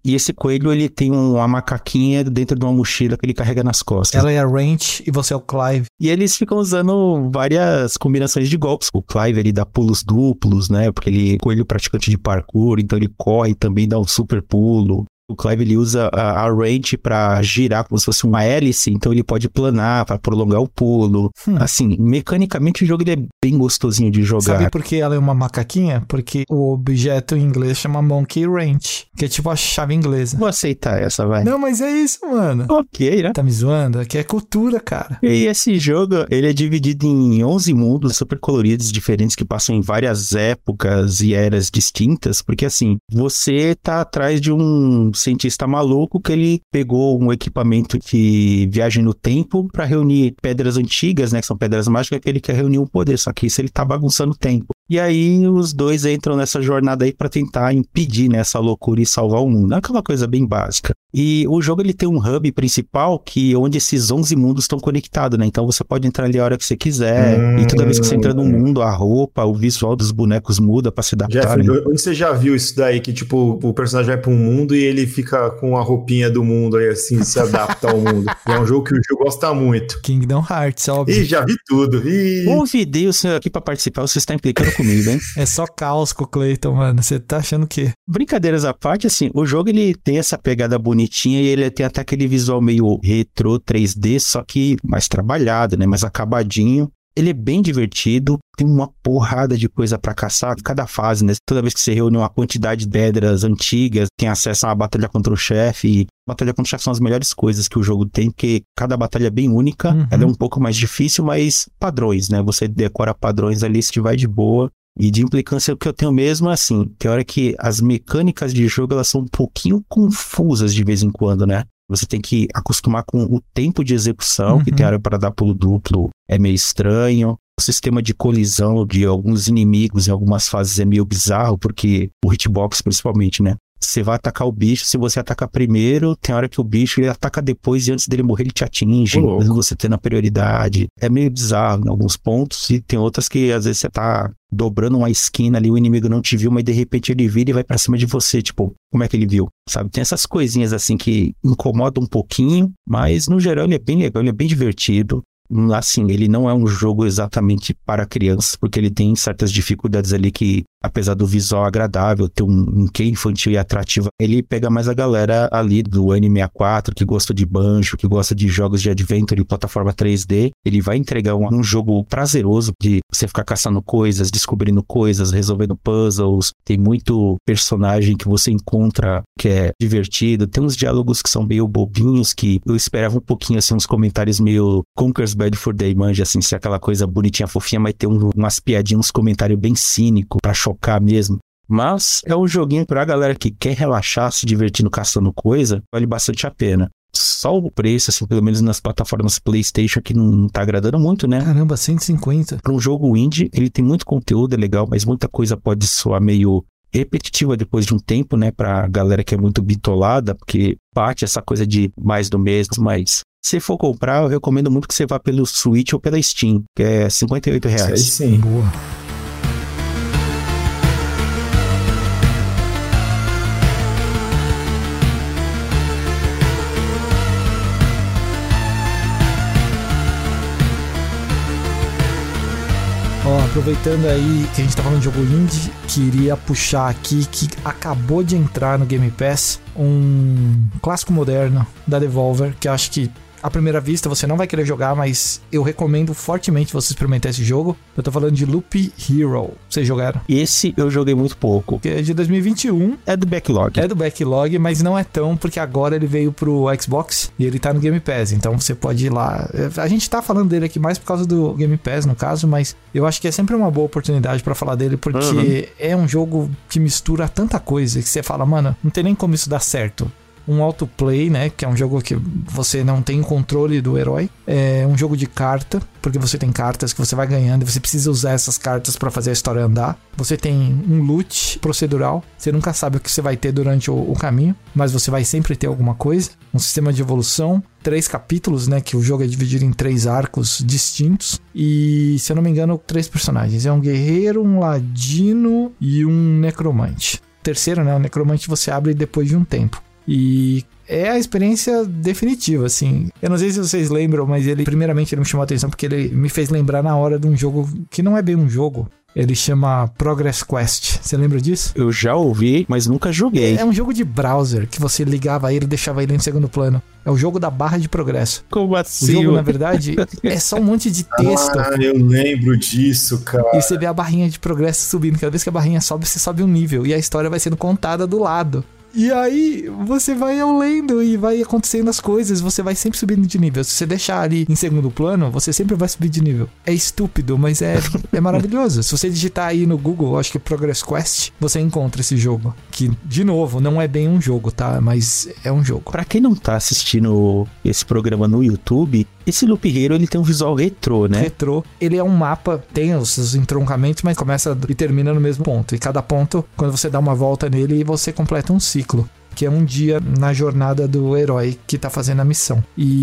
E esse coelho, ele tem uma macaquinha dentro de uma mochila que ele carrega nas costas. Ela é a Wrench e você é o Clive. E eles ficam usando várias combinações de golpes. O Clive, ele dá pulos duplos, né? Porque ele é coelho praticante de parkour, então ele corre e também dá um super pulo. O Clive, ele usa a, a wrench pra girar como se fosse uma hélice, então ele pode planar pra prolongar o pulo. Hum. Assim, mecanicamente o jogo ele é bem gostosinho de jogar. Sabe por que ela é uma macaquinha? Porque o objeto em inglês chama Monkey Wrench, que é tipo a chave inglesa. Vou aceitar essa, vai. Não, mas é isso, mano. Ok, né? Tá me zoando? Aqui é cultura, cara. E esse jogo, ele é dividido em onze mundos super coloridos, diferentes, que passam em várias épocas e eras distintas, porque assim, você tá atrás de um cientista maluco que ele pegou um equipamento de viagem no tempo para reunir pedras antigas, né, que são pedras mágicas, que ele quer reunir um poder, só que isso ele tá bagunçando o tempo. E aí os dois entram nessa jornada aí para tentar impedir, né, essa loucura e salvar o mundo. É aquela coisa bem básica. E o jogo ele tem um hub principal que onde esses onze mundos estão conectados, né? Então você pode entrar ali a hora que você quiser. Hum, e toda vez que você entra no mundo, a roupa, o visual dos bonecos muda para se adaptar. Jeff, né? onde você já viu isso daí? Que tipo, o personagem vai para um mundo e ele fica com a roupinha do mundo aí, assim, se adapta ao mundo. E é um jogo que o Gil gosta muito. Kingdom Hearts, óbvio. Ih, já vi tudo. Ih. Convidei o senhor aqui para participar, você está implicando comigo, hein? É só caos com o Clayton, mano. Você tá achando o quê? Brincadeiras à parte, assim, o jogo ele tem essa pegada bonitinha e ele tem até aquele visual meio retrô três D, só que mais trabalhado, né? Mais acabadinho. Ele é bem divertido, tem uma porrada de coisa pra caçar, cada fase, né? Toda vez que você reúne uma quantidade de pedras antigas, tem acesso a uma batalha contra o chefe, e batalha contra o chefe são as melhores coisas que o jogo tem, porque cada batalha é bem única, uhum. Ela é um pouco mais difícil, mas padrões, né? Você decora padrões ali, se vai de boa. E de implicância, o que eu tenho mesmo é assim, tem hora que as mecânicas de jogo, elas são um pouquinho confusas de vez em quando, né? Você tem que acostumar com o tempo de execução, uhum. Que tem hora para dar pulo duplo, é meio estranho. O sistema de colisão de alguns inimigos em algumas fases é meio bizarro, porque o hitbox principalmente, né? Você vai atacar o bicho, se você atacar primeiro, tem hora que o bicho ele ataca depois e antes dele morrer ele te atinge, mesmo você tendo a prioridade. É meio bizarro em alguns pontos e tem outras que às vezes você tá dobrando uma esquina ali, o inimigo não te viu, mas de repente ele vira e vai pra cima de você, tipo, como é que ele viu? Sabe? Tem essas coisinhas assim que incomodam um pouquinho, mas no geral ele é bem legal, ele é bem divertido. Assim, ele não é um jogo exatamente para crianças, porque ele tem certas dificuldades ali que, apesar do visual agradável, ter um, um quê infantil e atrativo, ele pega mais a galera ali do N sessenta e quatro, que gosta de Banjo, que gosta de jogos de adventure e plataforma três D. Ele vai entregar um, um jogo prazeroso de você ficar caçando coisas, descobrindo coisas, resolvendo puzzles. Tem muito personagem que você encontra que é divertido. Tem uns diálogos que são meio bobinhos, que eu esperava um pouquinho, assim, uns comentários meio Conker's Bad Fur Day, manja, assim, ser aquela coisa bonitinha, fofinha, mas ter um, umas piadinhas, uns comentários bem cínicos pra chocar mesmo. Mas é um joguinho pra galera que quer relaxar, se divertindo caçando coisa, vale bastante a pena. Só o preço, assim, pelo menos nas plataformas PlayStation, que não, não tá agradando muito, né? Caramba, cento e cinquenta. Pra um jogo indie, ele tem muito conteúdo, é legal, mas muita coisa pode soar meio repetitiva depois de um tempo, né? Pra galera que é muito bitolada, porque bate essa coisa de mais do mesmo, mas se for comprar, eu recomendo muito que você vá pelo Switch ou pela Steam, que é cinquenta e oito reais. Isso aí sim. Boa. Ó, aproveitando aí que a gente tá falando de jogo indie, queria puxar aqui que acabou de entrar no Game Pass um clássico moderno da Devolver, que eu acho que à primeira vista você não vai querer jogar, mas eu recomendo fortemente você experimentar esse jogo. Eu tô falando de Loop Hero. Vocês jogaram? Esse eu joguei muito pouco. Que é de dois mil e vinte e um. É do backlog. É do backlog, mas não é tão, porque agora ele veio pro Xbox e ele tá no Game Pass. Então você pode ir lá. A gente tá falando dele aqui mais por causa do Game Pass, no caso, mas eu acho que é sempre uma boa oportunidade pra falar dele, porque uhum. É um jogo que mistura tanta coisa que você fala, mano, não tem nem como isso dar certo. Um autoplay, né, que é um jogo que você não tem controle do herói. É um jogo de carta, porque você tem cartas que você vai ganhando e você precisa usar essas cartas para fazer a história andar. Você tem um loot procedural, você nunca sabe o que você vai ter durante o, o caminho, mas você vai sempre ter alguma coisa. Um sistema de evolução, três capítulos, né, que o jogo é dividido em três arcos distintos. E, se eu não me engano, três personagens. É um guerreiro, um ladino e um necromante. O terceiro, né, o necromante você abre depois de um tempo. E é a experiência definitiva, assim. Eu não sei se vocês lembram, mas ele, primeiramente, ele me chamou a atenção porque ele me fez lembrar na hora de um jogo que não é bem um jogo. Ele chama Progress Quest. Você lembra disso? Eu já ouvi, mas nunca joguei. É um jogo de browser que você ligava ele e deixava ele em segundo plano. É o jogo da barra de progresso. Como assim? O jogo, na verdade, é só um monte de texto. Ah, eu lembro disso, cara. E você vê a barrinha de progresso subindo. Cada vez que a barrinha sobe, você sobe um nível. E a história vai sendo contada do lado. E aí, você vai ao lendo e vai acontecendo as coisas, você vai sempre subindo de nível. Se você deixar ali em segundo plano, você sempre vai subir de nível. É estúpido, mas é, é maravilhoso. Se você digitar aí no Google, acho que Progress Quest, você encontra esse jogo. Que, de novo, não é bem um jogo, tá? Mas é um jogo. Pra quem não tá assistindo esse programa no YouTube, esse Loop Hero, ele tem um visual retrô, né? Retrô. Ele é um mapa, tem os seus entroncamentos, mas começa e termina no mesmo ponto. E cada ponto, quando você dá uma volta nele, você completa um ciclo. Que é um dia na jornada do herói que tá fazendo a missão.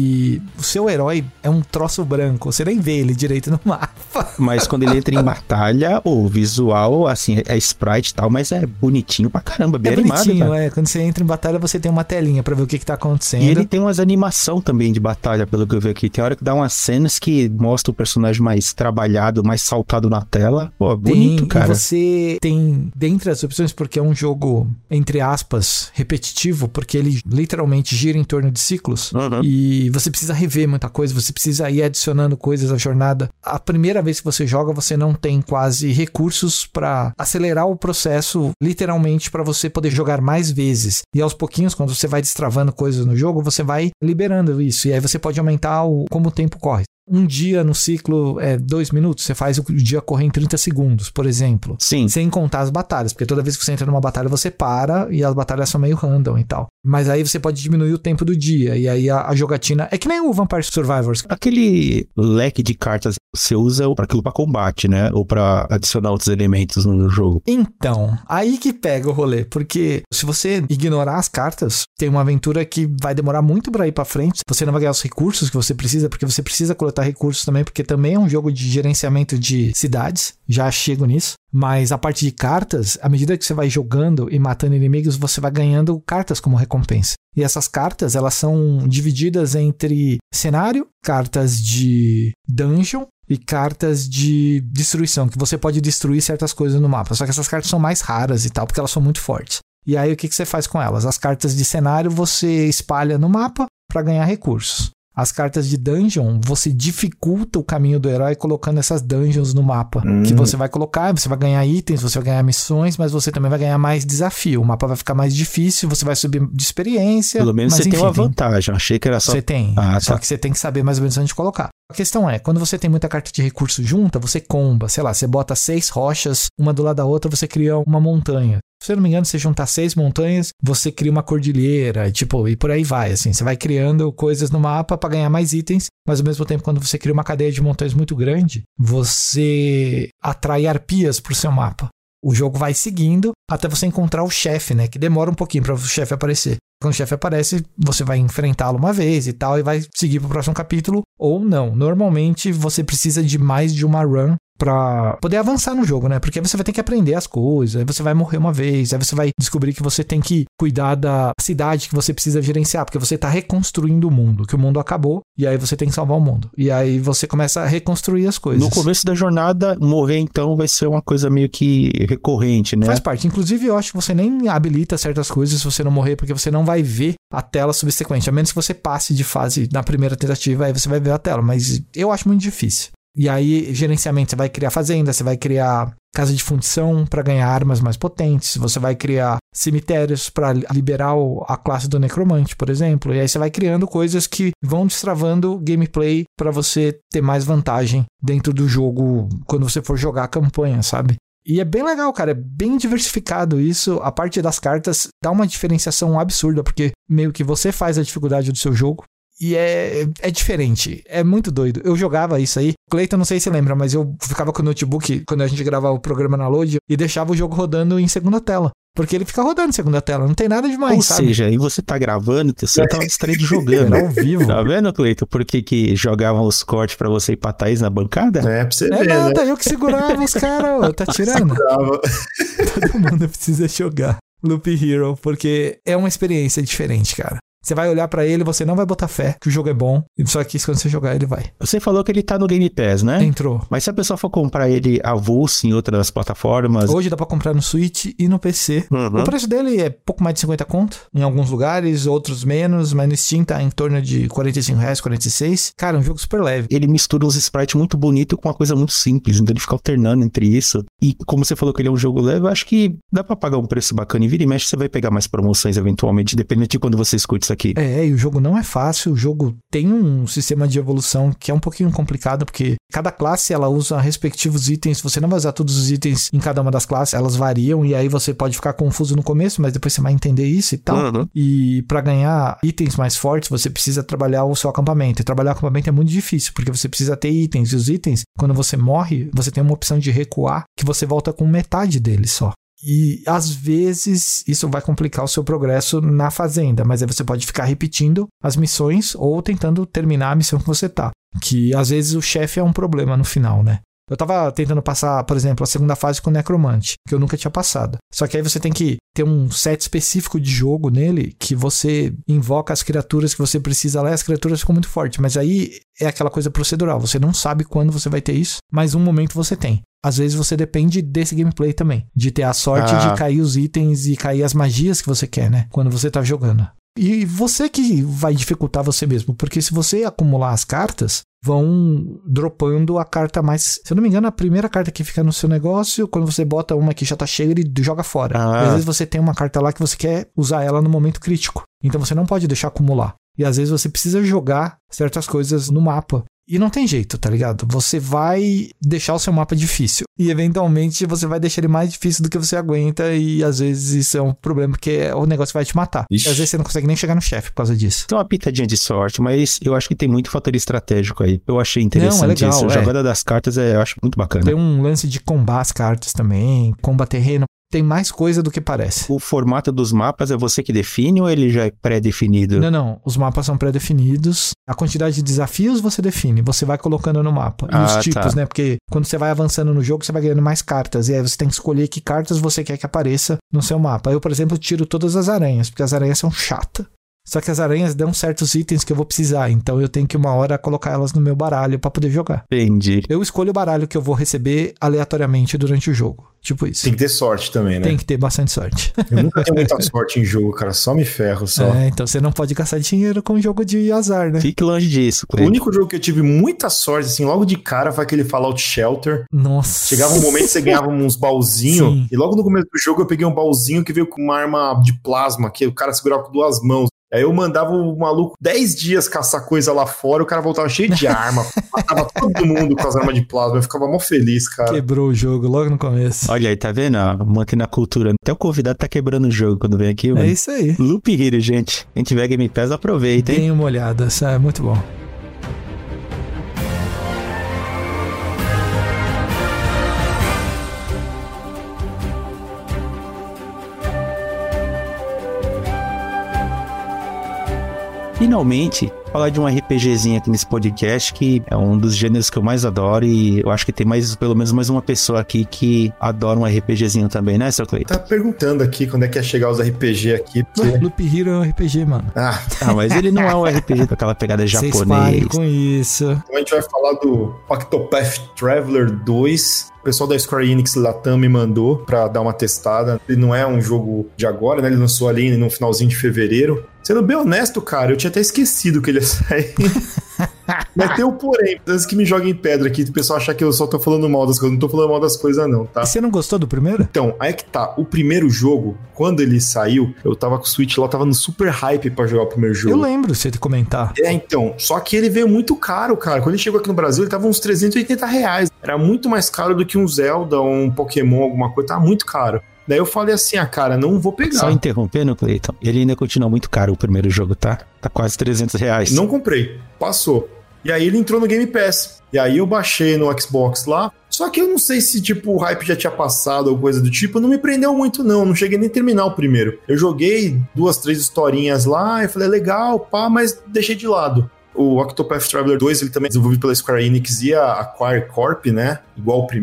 E o seu herói é um troço branco. Você nem vê ele direito no mapa. Mas quando ele entra em batalha, o visual, assim, é sprite e tal, mas é bonitinho pra caramba, bem é animado. Bonitinho, tá? é. Quando você entra em batalha, você tem uma telinha pra ver o que que tá acontecendo. E ele tem umas animação também de batalha, pelo que eu vi aqui. Tem hora que dá umas cenas que mostra o personagem mais trabalhado, mais saltado na tela. Pô, bonito, tem, cara. E você tem, dentre as opções, porque é um jogo, entre aspas, repetitivo, porque ele literalmente gira em torno de ciclos, uhum. E você precisa rever muita coisa, você precisa ir adicionando coisas à jornada. A primeira vez que você joga, você não tem quase recursos para acelerar o processo, literalmente, para você poder jogar mais vezes. E aos pouquinhos, quando você vai destravando coisas no jogo, você vai liberando isso, e aí você pode aumentar o, como o tempo corre. Um dia no ciclo é dois minutos, você faz o dia correr em trinta segundos, por exemplo. Sim. Sem contar as batalhas, porque toda vez que você entra numa batalha, você para e as batalhas são meio random e tal. Mas aí você pode diminuir o tempo do dia, e aí a, a jogatina... É que nem o Vampire Survivors. Aquele leque de cartas você usa para aquilo para combate, né? Ou para adicionar outros elementos no jogo. Então, aí que pega o rolê, porque se você ignorar as cartas, tem uma aventura que vai demorar muito para ir para frente, você não vai ganhar os recursos que você precisa, porque você precisa coletar recursos também, porque também é um jogo de gerenciamento de cidades, já chego nisso. Mas a parte de cartas, à medida que você vai jogando e matando inimigos, você vai ganhando cartas como recompensa. E essas cartas, elas são divididas entre cenário, cartas de dungeon e cartas de destruição, que você pode destruir certas coisas no mapa. Só que essas cartas são mais raras e tal, porque elas são muito fortes. E aí o que, que você faz com elas? As cartas de cenário você espalha no mapa para ganhar recursos. As cartas de dungeon, você dificulta o caminho do herói colocando essas dungeons no mapa. Hum. Que você vai colocar, você vai ganhar itens, você vai ganhar missões, mas você também vai ganhar mais desafio. O mapa vai ficar mais difícil, você vai subir de experiência. Pelo menos mas, você enfim, tem uma vantagem. Achei que era só... Você tem, ah, só tá. que você tem que saber mais ou menos onde colocar. A questão é, quando você tem muita carta de recurso junta, você comba. Sei lá, você bota seis rochas, uma do lado da outra, você cria uma montanha. Se eu não me engano, se você juntar seis montanhas, você cria uma cordilheira, tipo, e por aí vai, assim. Você vai criando coisas no mapa para ganhar mais itens, mas ao mesmo tempo, quando você cria uma cadeia de montanhas muito grande, você atrai arpias pro seu mapa. O jogo vai seguindo até você encontrar o chefe, né? Que demora um pouquinho para o chefe aparecer. Quando o chefe aparece, você vai enfrentá-lo uma vez e tal, e vai seguir pro próximo capítulo, ou não. Normalmente, você precisa de mais de uma run pra poder avançar no jogo, né? Porque aí você vai ter que aprender as coisas, aí você vai morrer uma vez, aí você vai descobrir que você tem que cuidar da cidade que você precisa gerenciar, porque você tá reconstruindo o mundo, que o mundo acabou, e aí você tem que salvar o mundo. E aí você começa a reconstruir as coisas. No começo da jornada, morrer então vai ser uma coisa meio que recorrente, né? Faz parte. Inclusive, eu acho que você nem habilita certas coisas se você não morrer, porque você não vai ver a tela subsequente, a menos que você passe de fase na primeira tentativa, aí você vai ver a tela, mas eu acho muito difícil. E aí, gerenciamento, você vai criar fazenda, você vai criar casa de fundição para ganhar armas mais potentes, você vai criar cemitérios para liberar a classe do necromante, por exemplo, e aí você vai criando coisas que vão destravando gameplay para você ter mais vantagem dentro do jogo quando você for jogar a campanha, sabe? E é bem legal, cara, é bem diversificado isso. A parte das cartas dá uma diferenciação absurda, porque meio que você faz a dificuldade do seu jogo. E é, é diferente, é muito doido. Eu jogava isso aí. Cleiton, não sei se você lembra, mas eu ficava com o notebook quando a gente gravava o programa na Load e deixava o jogo rodando em segunda tela. Porque ele fica rodando em segunda tela, não tem nada demais, Ou sabe? Ou seja, aí você tá gravando, você tá estreando jogando. Era ao vivo. Tá vendo, Cleiton? Por que que jogavam os cortes pra você ir pra Thaís na bancada? É, pra você é ver, nada, né? eu que segurava os caras, tá tirando. Todo mundo precisa jogar. Loop Hero, porque é uma experiência diferente, cara. Você vai olhar pra ele, você não vai botar fé que o jogo é bom, só que quando você jogar ele vai. Você falou que ele tá no Game Pass, né? Entrou. Mas se a pessoa for comprar ele avulso em outras plataformas... Hoje dá pra comprar no Switch e no P C. Uhum. O preço dele é pouco mais de cinquenta conto, em alguns lugares, outros menos, mas no Steam tá em torno de quarenta e cinco reais, quarenta e seis. Cara, é um jogo super leve. Ele mistura uns sprites muito bonitos com uma coisa muito simples, então ele fica alternando entre isso. E como você falou que ele é um jogo leve, eu acho que dá pra pagar um preço bacana. E vira e mexe, você vai pegar mais promoções eventualmente, dependendo de quando você escuta isso aqui. É, e o jogo não é fácil, o jogo tem um sistema de evolução que é um pouquinho complicado, porque cada classe ela usa respectivos itens, você não vai usar todos os itens em cada uma das classes, elas variam, e aí você pode ficar confuso no começo, mas depois você vai entender isso e tal. Uhum. E pra ganhar itens mais fortes, você precisa trabalhar o seu acampamento, e trabalhar o acampamento é muito difícil, porque você precisa ter itens, e os itens, quando você morre, você tem uma opção de recuar, que você volta com metade deles só. E às vezes isso vai complicar o seu progresso na fazenda, mas aí você pode ficar repetindo as missões ou tentando terminar a missão que você tá. Que às vezes o chefe é um problema no final, né? Eu tava tentando passar, por exemplo, a segunda fase com o Necromante, que eu nunca tinha passado. Só que aí você tem que ter um set específico de jogo nele, que você invoca as criaturas que você precisa lá, e as criaturas ficam muito fortes. Mas aí é aquela coisa procedural, você não sabe quando você vai ter isso, mas um momento você tem. Às vezes você depende desse gameplay também, de ter a sorte ah. de cair os itens e cair as magias que você quer, né? Quando você tá jogando. E você que vai dificultar você mesmo, porque se você acumular as cartas, vão dropando a carta mais... Se eu não me engano, a primeira carta que fica no seu negócio, quando você bota uma que já tá cheia, ele joga fora. Ah. E às vezes você tem uma carta lá que você quer usar ela no momento crítico. Então você não pode deixar acumular. E às vezes você precisa jogar certas coisas no mapa. E não tem jeito, tá ligado? Você vai deixar o seu mapa difícil. E eventualmente você vai deixar ele mais difícil do que você aguenta. E às vezes isso é um problema, porque o negócio vai te matar. Ixi. E às vezes você não consegue nem chegar no chefe por causa disso. Tem uma pitadinha de sorte, mas eu acho que tem muito fator estratégico aí. Eu achei interessante não, é legal, isso. A é. jogada das cartas é, eu acho muito bacana. Tem um lance de combar as cartas também, combar terreno. Tem mais coisa do que parece. O formato dos mapas é você que define ou ele já é pré-definido? Não, não. Os mapas são pré-definidos. A quantidade de desafios você define. Você vai colocando no mapa. E ah, os tipos, tá. né? Porque quando você vai avançando no jogo, você vai ganhando mais cartas. E aí você tem que escolher que cartas você quer que apareça no seu mapa. Eu, por exemplo, tiro todas as aranhas, porque as aranhas são chatas. Só que as aranhas dão certos itens que eu vou precisar, então eu tenho que uma hora colocar elas no meu baralho pra poder jogar. Entendi. Eu escolho o baralho que eu vou receber aleatoriamente durante o jogo. Tipo isso. Tem que ter sorte também, né? Tem que ter bastante sorte. Eu nunca tenho muita sorte em jogo, cara. Só me ferro, só. É, então você não pode gastar dinheiro com jogo de azar, né? Fique longe disso. O único jogo que eu tive muita sorte, assim, logo de cara, foi aquele Fallout Shelter. Nossa. Chegava um momento que você ganhava uns baúzinhos. Sim. E logo no começo do jogo eu peguei um baúzinho que veio com uma arma de plasma, que o cara segurava com duas mãos. Aí eu mandava o maluco dez dias caçar coisa lá fora, o cara voltava cheio de arma, matava todo mundo com as armas de plasma, eu ficava mó feliz, cara. Quebrou o jogo logo no começo. Olha aí, tá vendo? Mantendo a cultura. Até o convidado tá quebrando o jogo quando vem aqui. Mano. É isso aí. Loop Hero, gente. Quem tiver Game Pass, aproveita, hein? Dê uma olhada, isso é muito bom. Finalmente, falar de um RPGzinho aqui nesse podcast, que é um dos gêneros que eu mais adoro, e eu acho que tem mais, pelo menos mais uma pessoa aqui que adora um RPGzinho também, né, seu Cleiton? Tá perguntando aqui quando é que ia chegar os R P G aqui. Porque... Loop Hero é um R P G, mano. Ah, ah mas ele não é um R P G com aquela pegada japonesa. com isso. Então a gente vai falar do Octopath Traveler dois. O pessoal da Square Enix Latam me mandou pra dar uma testada. Ele não é um jogo de agora, né? Ele lançou ali no finalzinho de fevereiro. Sendo bem honesto, cara, eu tinha até esquecido que ele ia sair. Mas tem o porém, antes que me joguem pedra aqui, o pessoal achar que eu só tô falando mal das coisas. Não tô falando mal das coisas, não, tá? E você não gostou do primeiro? Então, aí que tá. O primeiro jogo, quando ele saiu, eu tava com o Switch lá, eu tava no super hype pra jogar o primeiro jogo. Eu lembro, você te comentar. É, então. Só que ele veio muito caro, cara. Quando ele chegou aqui no Brasil, ele tava uns trezentos e oitenta reais. Era muito mais caro do que um Zelda, um Pokémon, alguma coisa. Tava muito caro. Daí eu falei assim, ah, cara, não vou pegar. Só interrompendo, Cleiton, ele ainda continua muito caro o primeiro jogo, tá? Tá quase trezentos reais. Não comprei. Passou. E aí ele entrou no Game Pass. E aí eu baixei no Xbox lá. Só que eu não sei se, tipo, o hype já tinha passado ou coisa do tipo. Não me prendeu muito, não. Não cheguei nem a terminar o primeiro. Eu joguei duas, três historinhas lá. E falei, legal, pá, mas deixei de lado. O Octopath Traveler dois, ele também é desenvolvido pela Square Enix e a Acquire Corp, né? Igual o primeiro.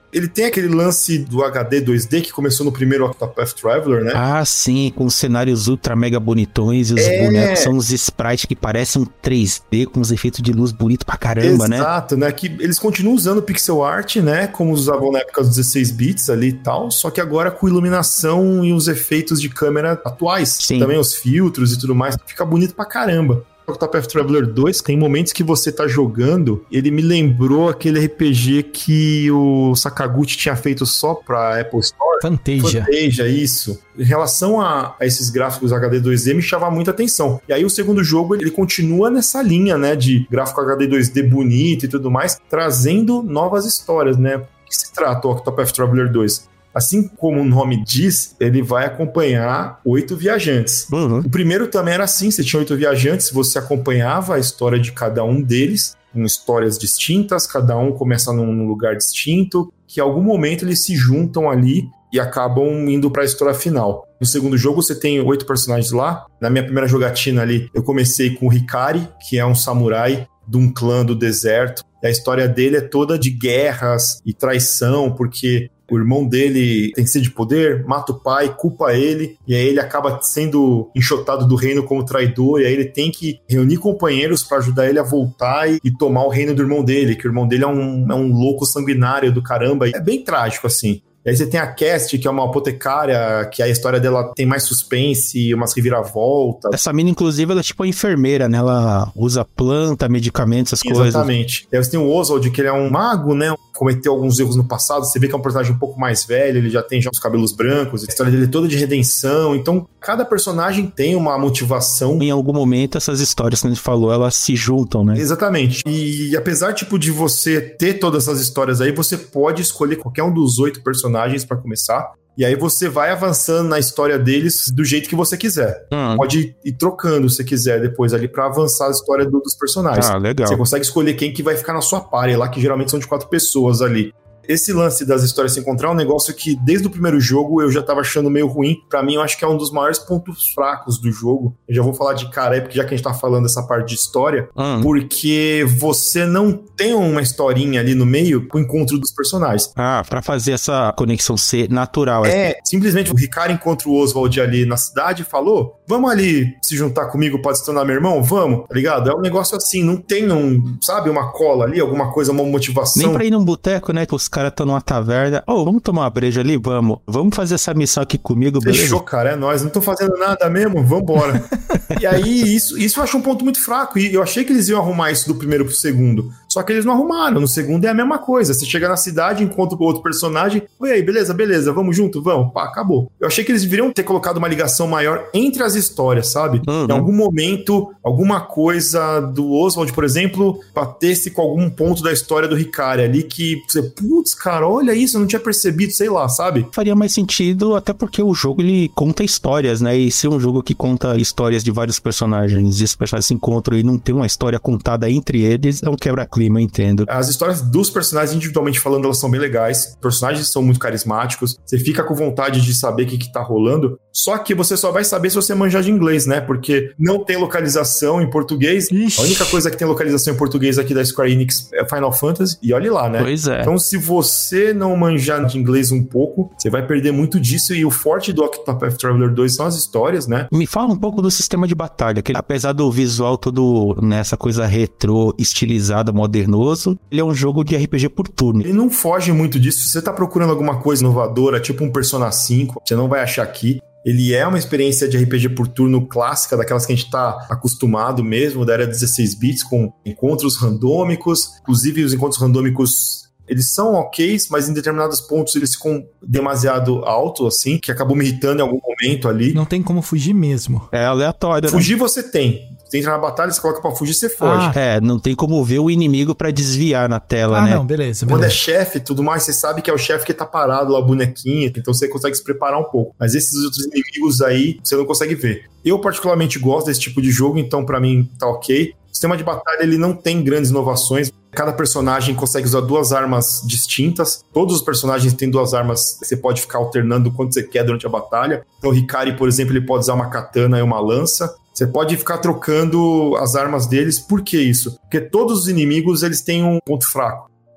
Ele tem aquele lance do H D dois D que começou no primeiro Octopath Traveler, né? Ah, sim, com os cenários ultra mega bonitões e os É. bonecos são uns sprites que parecem um três D com os efeitos de luz bonito pra caramba, né? Exato, né? Que eles continuam usando pixel art, né? Como usavam na época dos dezesseis bits ali e tal, só que agora com iluminação e os efeitos de câmera atuais. Sim. Também os filtros e tudo mais. Fica bonito pra caramba. Octopath Traveler dois, tem momentos que você tá jogando, ele me lembrou aquele R P G que o Sakaguchi tinha feito só pra Apple Store. Fantasia. Fantasia, isso. Em relação a, a esses gráficos H D dois D, me chamava muita atenção. E aí o segundo jogo, ele continua nessa linha, né, de gráfico H D dois D bonito e tudo mais, trazendo novas histórias, né? O que se trata o Octopath Traveler dois? Assim como o nome diz, ele vai acompanhar oito viajantes. Uhum. O primeiro também era assim, você tinha oito viajantes, você acompanhava a história de cada um deles, com histórias distintas, cada um começa num, num lugar distinto, que em algum momento eles se juntam ali e acabam indo para a história final. No segundo jogo você tem oito personagens lá. Na minha primeira jogatina ali, eu comecei com o Hikari, que é um samurai de um clã do deserto. E a história dele é toda de guerras e traição, porque o irmão dele tem sede de poder, mata o pai, culpa ele, e aí ele acaba sendo enxotado do reino como traidor, e aí ele tem que reunir companheiros para ajudar ele a voltar e, e tomar o reino do irmão dele, que o irmão dele é um, é um louco sanguinário do caramba. É bem trágico, assim. E aí você tem a Cast, que é uma apotecária, que a história dela tem mais suspense, umas reviravoltas. Essa mina, inclusive, ela é tipo uma enfermeira, né? Ela usa planta, medicamentos, essas coisas. Exatamente. E aí você tem o Oswald, que ele é um mago, né? Cometeu alguns erros no passado. Você vê que é um personagem um pouco mais velho, ele já tem já os cabelos brancos, a história dele é toda de redenção. Então, cada personagem tem uma motivação. Em algum momento, essas histórias que a gente falou, elas se juntam, né? Exatamente. E apesar, tipo, de você ter todas essas histórias aí, você pode escolher qualquer um dos oito personagens para começar. E aí você vai avançando na história deles do jeito que você quiser. Hum. Pode ir trocando se quiser depois ali pra avançar a história do, dos personagens. Ah, legal. Você consegue escolher quem que vai ficar na sua party lá, que geralmente são de quatro pessoas ali. Esse lance das histórias se encontrar é um negócio que desde o primeiro jogo eu já tava achando meio ruim. Pra mim, eu acho que é um dos maiores pontos fracos do jogo. Eu já vou falar de cara aí, porque já que a gente tá falando dessa parte de história, hum. porque você não tem uma historinha ali no meio pro encontro dos personagens. Ah, pra fazer essa conexão ser natural. É, simplesmente o Hikari encontra o Oswald ali na cidade e falou, vamos ali se juntar comigo, pode se tornar meu irmão? Vamos, tá ligado? É um negócio assim, não tem um, sabe, uma cola ali, alguma coisa, uma motivação. Nem pra ir num boteco, né, que os caras estão numa taverna. Ô, oh, vamos tomar uma breja ali? Vamos. Vamos fazer essa missão aqui comigo, beleza? Fechou, cara, é nóis. Não tô fazendo nada mesmo, vambora. E aí, isso, isso eu acho um ponto muito fraco. E eu achei que eles iam arrumar isso do primeiro pro segundo. Só que eles não arrumaram. No segundo é a mesma coisa. Você chega na cidade, encontra o outro personagem. Oi aí, beleza, beleza, vamos junto, vamos. Pá, acabou. Eu achei que eles deveriam ter colocado uma ligação maior entre as histórias, sabe? Uhum. Em algum momento, alguma coisa do Oswald, por exemplo, batesse com algum ponto da história do Hikari ali que você, putz, cara, olha isso, eu não tinha percebido, sei lá, sabe? Faria mais sentido, até porque o jogo, ele conta histórias, né? E se é um jogo que conta histórias de vários personagens, e esses personagens se encontram e não tem uma história contada entre eles, é um quebra-clima, eu entendo. As histórias dos personagens, individualmente falando, elas são bem legais. Os personagens são muito carismáticos. Você fica com vontade de saber o que, que tá rolando. Só que você só vai saber se você manjar de inglês, né? Porque não tem localização em português. Ixi. A única coisa que tem localização em português aqui da Square Enix é Final Fantasy. E olhe lá, né? Pois é. Então, se você não manjar de inglês um pouco, você vai perder muito disso. E o forte do Octopath Traveler dois são as histórias, né? Me fala um pouco do sistema de batalha, que apesar do visual todo nessa coisa retrô, estilizada, modernoso, ele é um jogo de R P G por turno. Ele não foge muito disso. Se você tá procurando alguma coisa inovadora, tipo um Persona cinco, você não vai achar aqui. Ele é uma experiência de R P G por turno clássica, daquelas que a gente tá acostumado mesmo, da era dezesseis bits, com encontros randômicos. Inclusive, os encontros randômicos, eles são ok, mas em determinados pontos eles ficam demasiado alto, assim, que acabou me irritando em algum momento ali. Não tem como fugir mesmo. É aleatório, Fugir né? você tem. Você entra na batalha, você coloca pra fugir, você foge. Ah, é, não tem como ver o inimigo pra desviar na tela, ah, né? Ah, não, beleza, beleza. Quando é chefe e tudo mais, você sabe que é o chefe que tá parado lá, o bonequinho, então você consegue se preparar um pouco. Mas esses outros inimigos aí, você não consegue ver. Eu particularmente gosto desse tipo de jogo, então pra mim tá ok. O sistema de batalha, ele não tem grandes inovações. Cada personagem consegue usar duas armas distintas. Todos os personagens têm duas armas. Você pode ficar alternando quanto você quer durante a batalha. Então o Hikari, por exemplo, ele pode usar uma katana e uma lança. Você pode ficar trocando as armas deles. Por que isso? Porque todos os inimigos, eles têm um ponto fraco.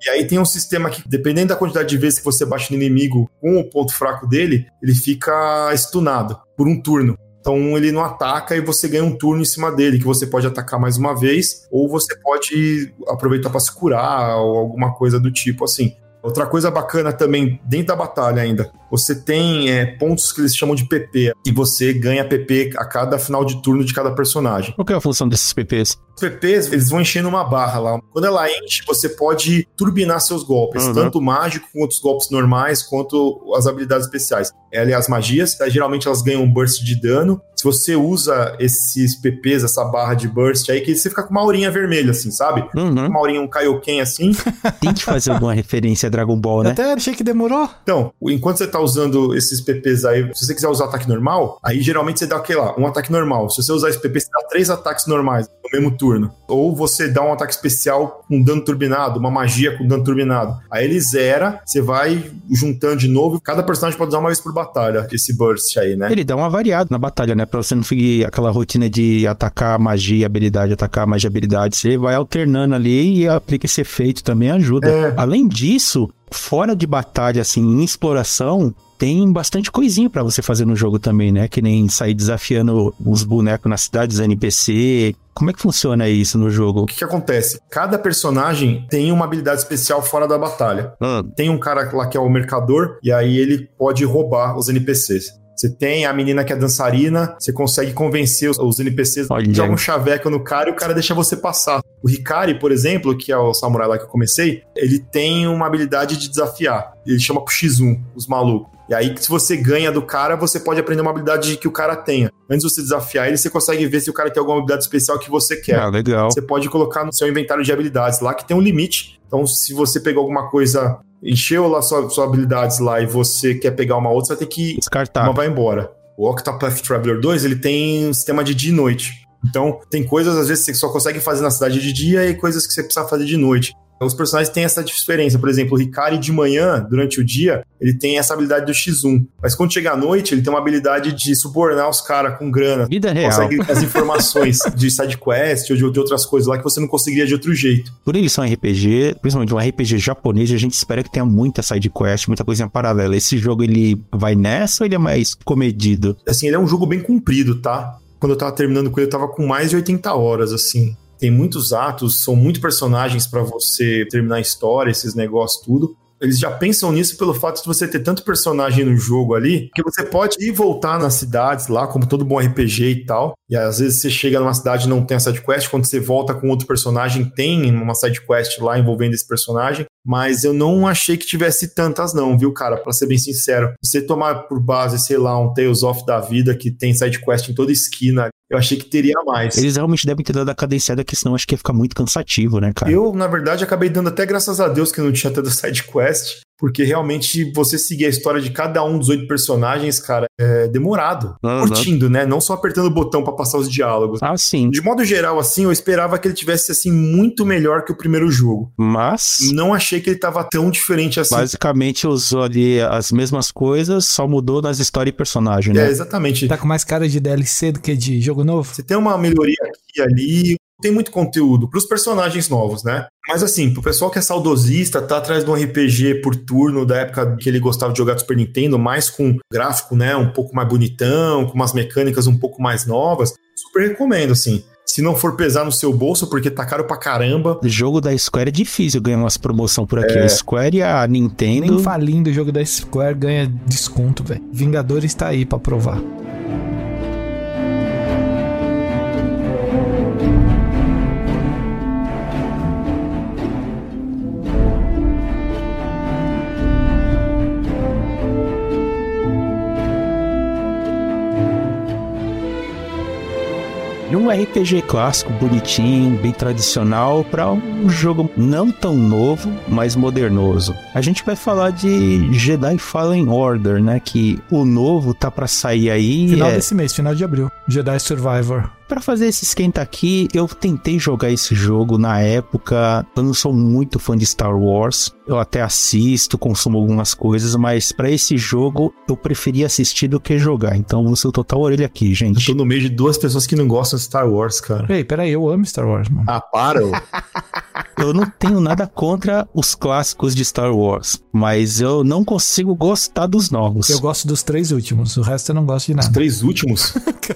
E aí tem um sistema que, dependendo da quantidade de vezes que você bate no inimigo com o ponto fraco dele, ele fica stunado por um turno. Então ele não ataca e você ganha um turno em cima dele, que você pode atacar mais uma vez, ou você pode aproveitar para se curar, ou alguma coisa do tipo assim. Outra coisa bacana também, dentro da batalha ainda, você tem é, pontos que eles chamam de P P, e você ganha P P a cada final de turno de cada personagem. Qual que é a função desses P Ps? Os P Ps, eles vão enchendo uma barra lá. Quando ela enche, você pode turbinar seus golpes, uhum. tanto mágico quanto os golpes normais, quanto as habilidades especiais. É, aliás, as magias, tá? Geralmente elas ganham um burst de dano. Se você usa esses P Ps, essa barra de burst aí, que você fica com uma aurinha vermelha, assim, sabe? Uhum. Uma aurinha, um Kaioken, assim. Tente fazer alguma referência a Dragon Ball, né? Eu até achei que demorou. Então, enquanto você tá usando esses P Ps aí, se você quiser usar ataque normal, aí geralmente você dá, aquele lá, um ataque normal. Se você usar esse P P, você dá três ataques normais no mesmo turno. Ou você dá um ataque especial com dano turbinado, uma magia com dano turbinado. Aí ele zera, você vai juntando de novo. Cada personagem pode usar uma vez por batalha, esse burst aí, né? Ele dá uma variada na batalha, né? Pra você não seguir aquela rotina de atacar magia, habilidade, atacar magia, habilidade. Você vai alternando ali e aplica esse efeito também, ajuda. É. Além disso, fora de batalha, assim, em exploração, tem bastante coisinha pra você fazer no jogo também, né? Que nem sair desafiando os bonecos na cidade, os N P C. Como é que funciona isso no jogo? O que que acontece? Cada personagem tem uma habilidade especial fora da batalha. Ah. Tem um cara lá que é o mercador, e aí ele pode roubar os N P Cs. Você tem a menina que é dançarina, você consegue convencer os, os N P Cs, joga um chaveco no cara e o cara deixa você passar. O Hikari, por exemplo, que é o samurai lá que eu comecei, ele tem uma habilidade de desafiar. Ele chama pro X um, os malucos. E aí, se você ganha do cara, você pode aprender uma habilidade que o cara tenha. Antes de você desafiar ele, você consegue ver se o cara tem alguma habilidade especial que você quer. Ah, legal. Você pode colocar no seu inventário de habilidades lá, que tem um limite. Então, se você pegou alguma coisa, encheu lá suas sua habilidades lá e você quer pegar uma outra, você vai ter que... descartar. Uma vai embora. O Octopath Traveler dois, ele tem um sistema de dia e noite. Então, tem coisas, às vezes, que você só consegue fazer na cidade de dia e coisas que você precisa fazer de noite. Os personagens têm essa diferença. Por exemplo, o Hikari de manhã, durante o dia, ele tem essa habilidade do X um. Mas quando chega à noite, ele tem uma habilidade de subornar os caras com grana. Vida real. Consegue as informações de sidequest ou de, de outras coisas lá que você não conseguiria de outro jeito. Por ele ser um R P G, principalmente um R P G japonês, a gente espera que tenha muita sidequest, muita coisinha paralela. Esse jogo, ele vai nessa ou ele é mais comedido? Assim, ele é um jogo bem comprido, tá? Quando eu tava terminando com ele, eu tava com mais de oitenta horas, assim. Tem muitos atos, são muitos personagens pra você terminar a história, esses negócios, tudo. Eles já pensam nisso pelo fato de você ter tanto personagem no jogo ali, que você pode ir voltar nas cidades lá, como todo bom R P G e tal. E às vezes você chega numa cidade e não tem a sidequest, quando você volta com outro personagem, tem uma sidequest lá envolvendo esse personagem. Mas eu não achei que tivesse tantas não, viu, cara? Pra ser bem sincero. Você tomar por base, sei lá, um Tales of da vida, que tem sidequest em toda esquina, eu achei que teria mais. Eles realmente devem ter dado a cadenciada, que senão acho que ia ficar muito cansativo, né, cara? Eu, na verdade, acabei dando até graças a Deus que não tinha tanto sidequest, porque realmente você seguir a história de cada um dos oito personagens, cara, é demorado. Uhum. Curtindo, né? Não só apertando o botão pra passar os diálogos. Ah, sim. De modo geral, assim, eu esperava que ele tivesse, assim, muito melhor que o primeiro jogo. Mas... não achei que ele tava tão diferente assim. Basicamente usou ali as mesmas coisas, só mudou nas histórias e personagem, né? É, exatamente. Tá com mais cara de D L C do que de jogo novo? Você tem uma melhoria aqui e ali... tem muito conteúdo pros personagens novos, né? Mas assim, pro pessoal que é saudosista, tá atrás de um R P G por turno da época que ele gostava de jogar do Super Nintendo, mais com gráfico, né, um pouco mais bonitão, com umas mecânicas um pouco mais novas, super recomendo, assim. Se não for pesar no seu bolso, porque tá caro pra caramba. O jogo da Square é difícil ganhar umas promoção por aqui. É. A Square e a Nintendo... Nem falindo o jogo da Square ganha desconto, velho. Vingadores tá aí pra provar. Um R P G clássico, bonitinho, bem tradicional, para um jogo não tão novo, mas modernoso. A gente vai falar de Jedi Fallen Order, né? Que o novo tá para sair aí. Final é... desse mês, final de abril. Jedi Survivor. pra fazer esse esquenta aqui, eu tentei jogar esse jogo na época. Eu não sou muito fã de Star Wars. Eu até assisto, consumo algumas coisas, mas pra esse jogo eu preferia assistir do que jogar. Então vou ser o total orelha aqui, gente. Eu tô no meio de duas pessoas que não gostam de Star Wars, cara. Ei, peraí, eu amo Star Wars, mano. Ah, para! Ô. Eu não tenho nada contra os clássicos de Star Wars, mas eu não consigo gostar dos novos. Eu gosto dos três últimos, o resto eu não gosto de nada. Os três últimos?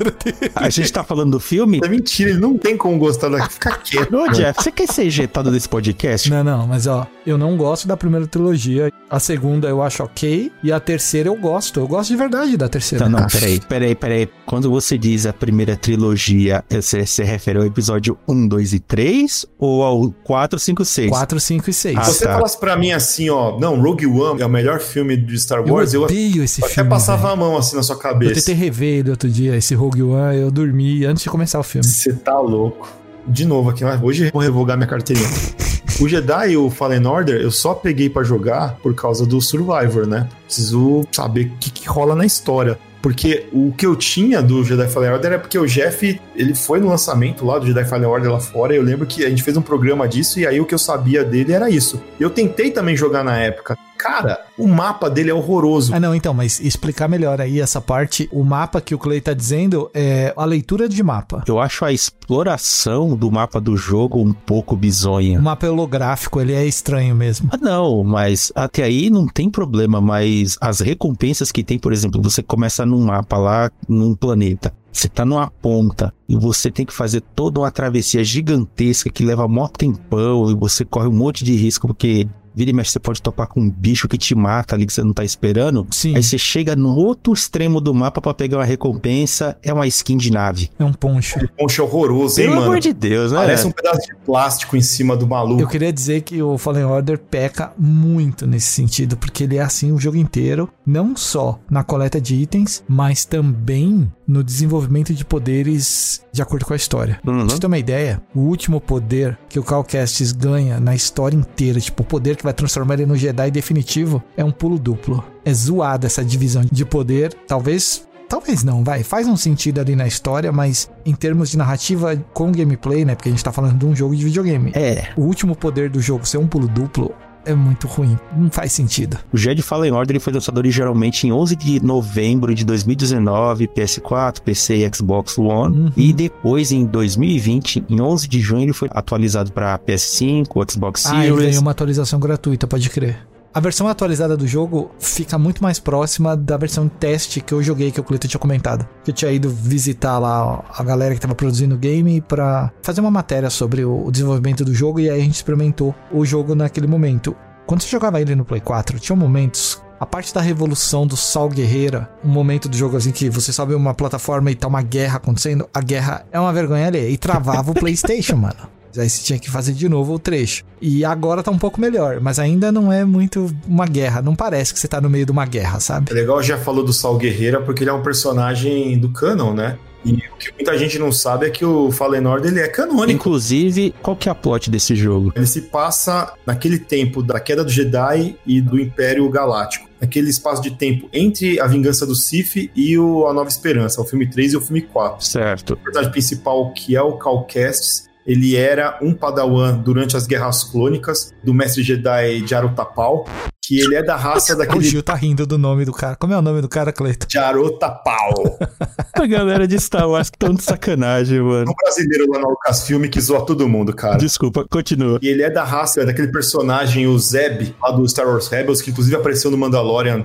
A gente tá falando do filme? É mentira, ele não tem como gostar daqui. Fica quieto. Ô, Jeff, você quer ser ejetado desse podcast? Não, não, mas ó, eu não gosto da primeira trilogia. A segunda eu acho ok. E a terceira eu gosto. Eu gosto de verdade da terceira. Não, não, peraí, peraí, peraí. Quando você diz a primeira trilogia, você se refere ao episódio um, dois e três ou ao quatro, cinco, seis? quatro, cinco e seis. Ah, Se você tá. falasse pra mim assim, ó, não, Rogue One é o melhor filme de Star Wars, eu eu, odeio esse até filme. passava véio. a mão assim na sua Eu cabeça. tentei rever ele outro dia, esse Rogue One, eu dormi antes de começar o filme. Você tá louco. De novo aqui, mas hoje eu vou revogar minha carteirinha. O Jedi e o Fallen Order eu só peguei pra jogar por causa do Survivor, né? Preciso saber o que, que rola na história. Porque o que eu tinha do Jedi Fallen Order é porque o Jeff, ele foi no lançamento lá do Jedi Fallen Order lá fora, e eu lembro que a gente fez um programa disso, e aí o que eu sabia dele era isso. Eu tentei também jogar na época. Cara, o mapa dele é horroroso. Ah, não, então, mas explicar melhor aí essa parte. O mapa que o Clay tá dizendo é a leitura de mapa. Eu acho a exploração do mapa do jogo um pouco bizonha. O mapa é holográfico, ele é estranho mesmo. Ah, não, mas até aí não tem problema, mas as recompensas que tem, por exemplo, você começa num mapa lá, num planeta. Você tá numa ponta e você tem que fazer toda uma travessia gigantesca que leva mó tempão e você corre um monte de risco porque vira e mexe você pode topar com um bicho que te mata ali que você não tá esperando. Sim. Aí você chega no outro extremo do mapa pra pegar uma recompensa, é uma skin de nave. É um poncho. Um poncho horroroso, hein, Pelo mano? amor de Deus, né? Parece um pedaço de plástico em cima do maluco. Eu queria dizer que o Fallen Order peca muito nesse sentido, porque ele é assim o jogo inteiro, não só na coleta de itens, mas também no desenvolvimento de poderes de acordo com a história. Uhum. Pra você ter uma ideia, o último poder que o Cal Kestis ganha na história inteira, tipo, o poder que vai transformar ele no Jedi definitivo, é um pulo duplo. É zoada essa divisão de poder, talvez... Talvez não, vai. Faz um sentido ali na história, mas em termos de narrativa com gameplay, né? Porque a gente tá falando de um jogo de videogame. É. O último poder do jogo ser um pulo duplo é muito ruim. Não faz sentido. O Jedi Fallen Order ele foi lançado originalmente em onze de novembro de dois mil e dezenove, P S quatro, P C e Xbox One. Uhum. E depois, em dois mil e vinte, em onze de junho, ele foi atualizado para P S cinco, Xbox Ah, ele Series. ganhou uma atualização gratuita, pode crer. A versão atualizada do jogo fica muito mais próxima da versão teste que eu joguei, que o Cleiton tinha comentado. Que eu tinha ido visitar lá a galera que estava produzindo o game pra fazer uma matéria sobre o desenvolvimento do jogo, e aí a gente experimentou o jogo naquele momento. Quando você jogava ele no Play quatro, tinha momentos... A parte da revolução do Sal Guerreira, um momento do jogo assim que você sobe uma plataforma e tá uma guerra acontecendo, a guerra é uma vergonha ali, e travava o PlayStation, mano. Aí você tinha que fazer de novo o trecho. E agora tá um pouco melhor, mas ainda não é muito uma guerra. Não parece que você tá no meio de uma guerra, sabe? É legal, já falou do Saul Guerreira, porque ele é um personagem do canon, né? E o que muita gente não sabe é que o Fallen Order ele é canônico. Inclusive, qual que é a plot desse jogo? Ele se passa naquele tempo da queda do Jedi e do Império Galáctico. Naquele espaço de tempo entre a vingança do Sith e o A Nova Esperança, o filme três e o filme quatro. Certo. O personagem principal, que é o Cal Kestis, ele era um padawan durante as Guerras Clônicas do mestre Jedi Jaro Tapal, que ele é da raça O daquele... Gil tá rindo do nome do cara. Como é o nome do cara, Cleiton? Jaro Tapal. A galera de Star Wars que tão de sacanagem, mano. Um brasileiro lá na Lucasfilm que zoa todo mundo, cara. Desculpa, continua. E ele é da raça daquele personagem, o Zeb, lá do Star Wars Rebels, que inclusive apareceu no Mandalorian.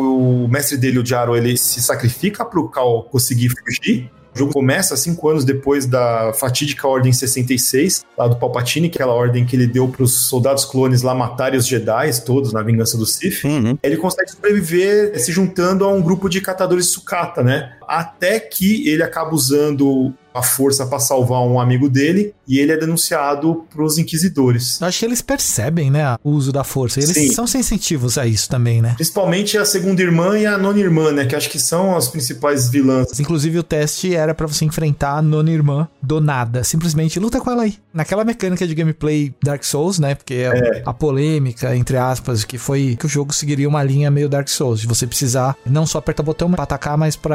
O mestre dele, o Jaro, ele se sacrifica pro Cal conseguir fugir. O jogo começa cinco anos depois da fatídica Ordem sessenta e seis, lá do Palpatine, aquela ordem que ele deu pros soldados clones lá matarem os Jedi todos na vingança do Sith. Uhum. Ele consegue sobreviver se juntando a um grupo de catadores de sucata, né? Até que ele acaba usando a força para salvar um amigo dele e ele é denunciado pros inquisidores. Eu acho que eles percebem, né, o uso da força. Eles Sim. são sensitivos a isso também, né? Principalmente a segunda irmã e a nona irmã, né? Que acho que são as principais vilãs. Inclusive o teste era pra você enfrentar a nona irmã do nada. Simplesmente luta com ela aí. Naquela mecânica de gameplay Dark Souls, né? Porque é. a polêmica, entre aspas, que foi que o jogo seguiria uma linha meio Dark Souls. De você precisar não só apertar o botão pra atacar, mas pra se defender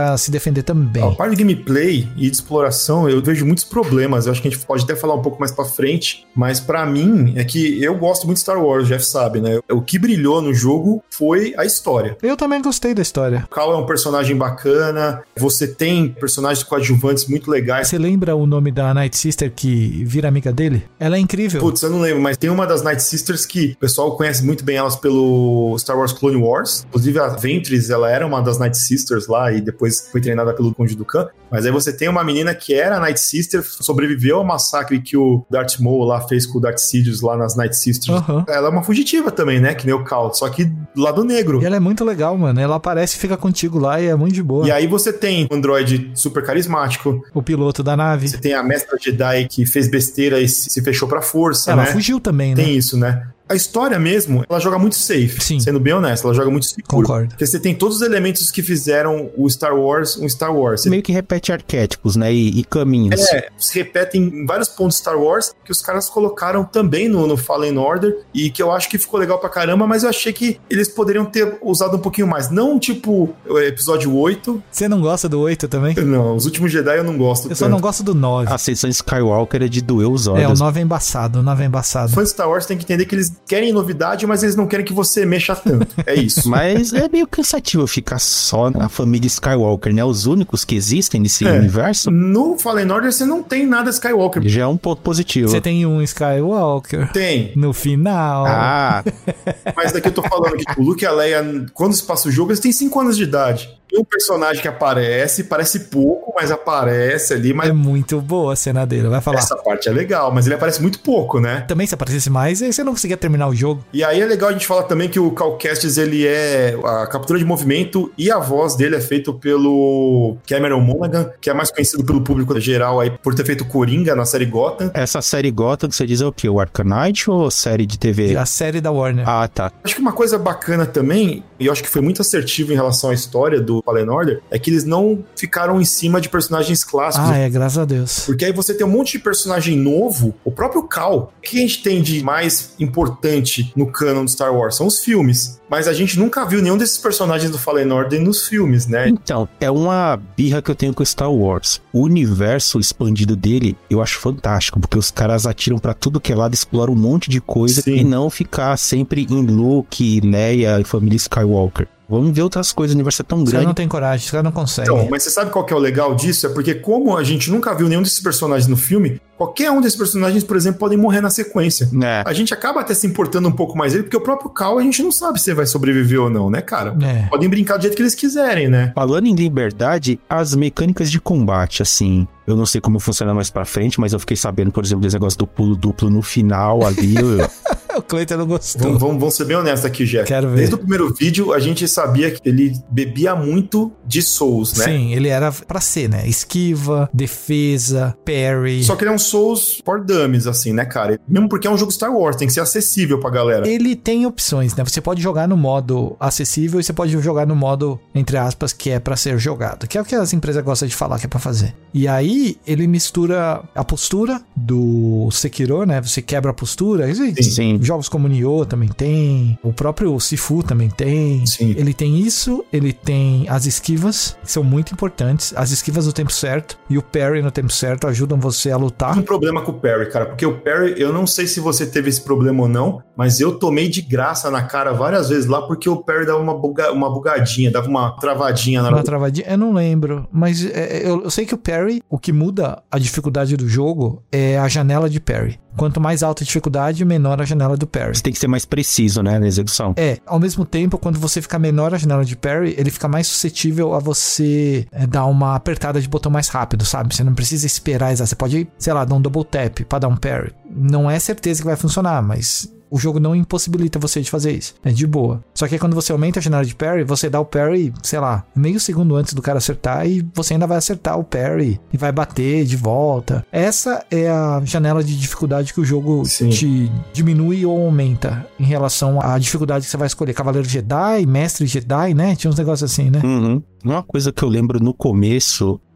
defender também. A parte de gameplay e de exploração, eu vejo muitos problemas. Eu acho que a gente pode até falar um pouco mais pra frente, mas pra mim, é que eu gosto muito de Star Wars, o Jeff sabe, né? O que brilhou no jogo foi a história. Eu também gostei da história. O Cal é um personagem bacana, você tem personagens coadjuvantes muito legais. Você lembra o nome da Night Sister que vira amiga dele? Ela é incrível. Putz, eu não lembro, mas tem uma das Night Sisters que o pessoal conhece muito bem elas pelo Star Wars Clone Wars. Inclusive a Ventress, ela era uma das Night Sisters lá e depois foi treinada pelo Conde Dooku. Mas aí você tem uma menina que era a Night Sister, sobreviveu ao massacre que o Darth Maul lá fez com o Darth Sidious lá nas Night Sisters. Uhum. Ela é uma fugitiva também, né? Que nem o Cal, só que do lado negro. E ela é muito legal, mano. Ela aparece e fica contigo lá e é muito de boa. E aí você tem um androide super carismático. O piloto da nave. Você tem a mestra Jedi que fez besteira e se fechou pra força, ela né? Ela fugiu também, né? Tem isso, né? A história mesmo, ela joga muito safe. Sim. Sendo bem honesto, ela joga muito seguro. Concordo. Porque você tem todos os elementos que fizeram o Star Wars um Star Wars. Você... meio que repete arquétipos, né? E, e caminhos. É, se repetem em vários pontos Star Wars que os caras colocaram também no, no Fallen Order e que eu acho que ficou legal pra caramba, mas eu achei que eles poderiam ter usado um pouquinho mais. Não tipo o episódio oito. Você não gosta do oito também? Não, os últimos Jedi eu não gosto. Eu tanto. só não gosto do nove. A Ascensão Skywalker é de doer os olhos. É, o nove é embaçado, o nove é embaçado. Fãs de Star Wars tem que entender que eles querem novidade, mas eles não querem que você mexa tanto. É isso. Mas é meio cansativo ficar só na família Skywalker, né? Os únicos que existem nesse é. universo. No Fallen Order você não tem nada Skywalker. Já é um ponto positivo. Você tem um Skywalker. Tem. No final. Ah. Mas daqui eu tô falando que o Luke e a Leia, quando se passa o jogo, eles têm cinco anos de idade. Tem um personagem que aparece, parece pouco, mas aparece ali. Mas... é muito boa a cena dele, vai falar. Essa parte é legal, mas ele aparece muito pouco, né? Também se aparecesse mais, aí você não conseguia terminar o jogo. E aí é legal a gente falar também que o Cal Kestis, ele é a captura de movimento e a voz dele é feito pelo Cameron Monaghan, que é mais conhecido pelo público geral aí por ter feito Coringa na série Gotham. Essa série Gotham que você diz é o quê? O Arcanite ou série de T V? A série da Warner. Ah, tá. Acho que uma coisa bacana também, e eu acho que foi muito assertivo em relação à história do Fallen Order, é que eles não ficaram em cima de personagens clássicos. Ah, é, graças a Deus. Porque aí você tem um monte de personagem novo, o próprio Cal. O que a gente tem de mais importante no canon do Star Wars? São os filmes. Mas a gente nunca viu nenhum desses personagens do Fallen Order nos filmes, né? Então, é uma birra que eu tenho com Star Wars. O universo expandido dele, eu acho fantástico, porque os caras atiram pra tudo que é lado, exploram um monte de coisa. Sim. E não ficar sempre em Luke, Leia e família Skywalker. Vamos ver outras coisas, o universo é tão grande. Você não tem coragem, você não consegue. Então, mas você sabe qual que é o legal disso? É porque como a gente nunca viu nenhum desses personagens no filme, qualquer um desses personagens, por exemplo, podem morrer na sequência. É. A gente acaba até se importando um pouco mais dele, porque o próprio Cal, a gente não sabe se ele vai sobreviver ou não, né, cara? É. Podem brincar do jeito que eles quiserem, né? Falando em liberdade, as mecânicas de combate, assim... eu não sei como funciona mais pra frente, mas eu fiquei sabendo, por exemplo, desse negócio do pulo duplo no final ali. Eu... o Cleiton não gostou. Vamos, vamos, vamos ser bem honestos aqui, Jeff. Quero ver. Desde o primeiro vídeo, a gente sabia que ele bebia muito de Souls, né? Sim, ele era pra ser, né? Esquiva, defesa, parry. Só que ele é um Souls for dummies, assim, né, cara? Mesmo porque é um jogo Star Wars, tem que ser acessível pra galera. Ele tem opções, né? Você pode jogar no modo acessível e você pode jogar no modo, entre aspas, que é pra ser jogado. Que é o que as empresas gostam de falar que é pra fazer. E aí, ele mistura a postura do Sekiro, né? Você quebra a postura. Sim, sim. Jogos como Nioh também tem. O próprio Sifu também tem. Sim. Ele tem isso. Ele tem as esquivas, que são muito importantes. As esquivas no tempo certo e o parry no tempo certo ajudam você a lutar. Tem um problema com o parry, cara. Porque o parry, eu não sei se você teve esse problema ou não, mas eu tomei de graça na cara várias vezes lá, porque o parry dava uma, buga, uma bugadinha, dava uma travadinha na hora. Uma travadinha? Eu não lembro. Mas é, eu, eu sei que o parry, o que muda a dificuldade do jogo é a janela de parry. Quanto mais alta a dificuldade, menor a janela do parry. Você tem que ser mais preciso, né, na execução. É, ao mesmo tempo, quando você fica menor a janela de parry, ele fica mais suscetível a você é, dar uma apertada de botão mais rápido, sabe? Você não precisa esperar, você pode, sei lá, dar um double tap pra dar um parry. Não é certeza que vai funcionar, mas... o jogo não impossibilita você de fazer isso. É de boa. Só que aí quando você aumenta a janela de parry, você dá o parry, sei lá, meio segundo antes do cara acertar e você ainda vai acertar o parry e vai bater de volta. Essa é a janela de dificuldade que o jogo Sim. te diminui ou aumenta em relação à dificuldade que você vai escolher. Cavaleiro Jedi, Mestre Jedi, né? Tinha uns negócios assim, né? Uhum. Uma coisa que eu lembro no começo...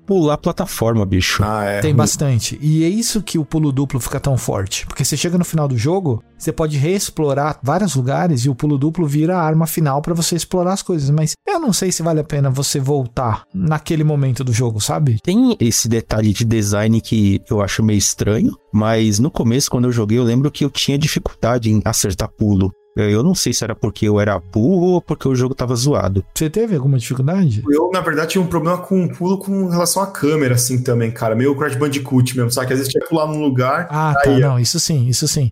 pular a plataforma, bicho. Ah, é. Tem bastante. E é isso que o pulo duplo fica tão forte. Porque você chega no final do jogo, você pode reexplorar vários lugares e o pulo duplo vira a arma final pra você explorar as coisas. Mas eu não sei se vale a pena você voltar naquele momento do jogo, sabe? Tem esse detalhe de design que eu acho meio estranho, mas no começo, quando eu joguei, eu lembro que eu tinha dificuldade em acertar pulo. Eu não sei se era porque eu era burro ou porque o jogo tava zoado. Você teve alguma dificuldade? Eu, na verdade, tinha um problema com o pulo com relação à câmera, assim, também, cara. Meio Crash Bandicoot mesmo, sabe? Que às vezes tinha que pular num lugar... Ah, tá, caía. não, isso sim, isso sim.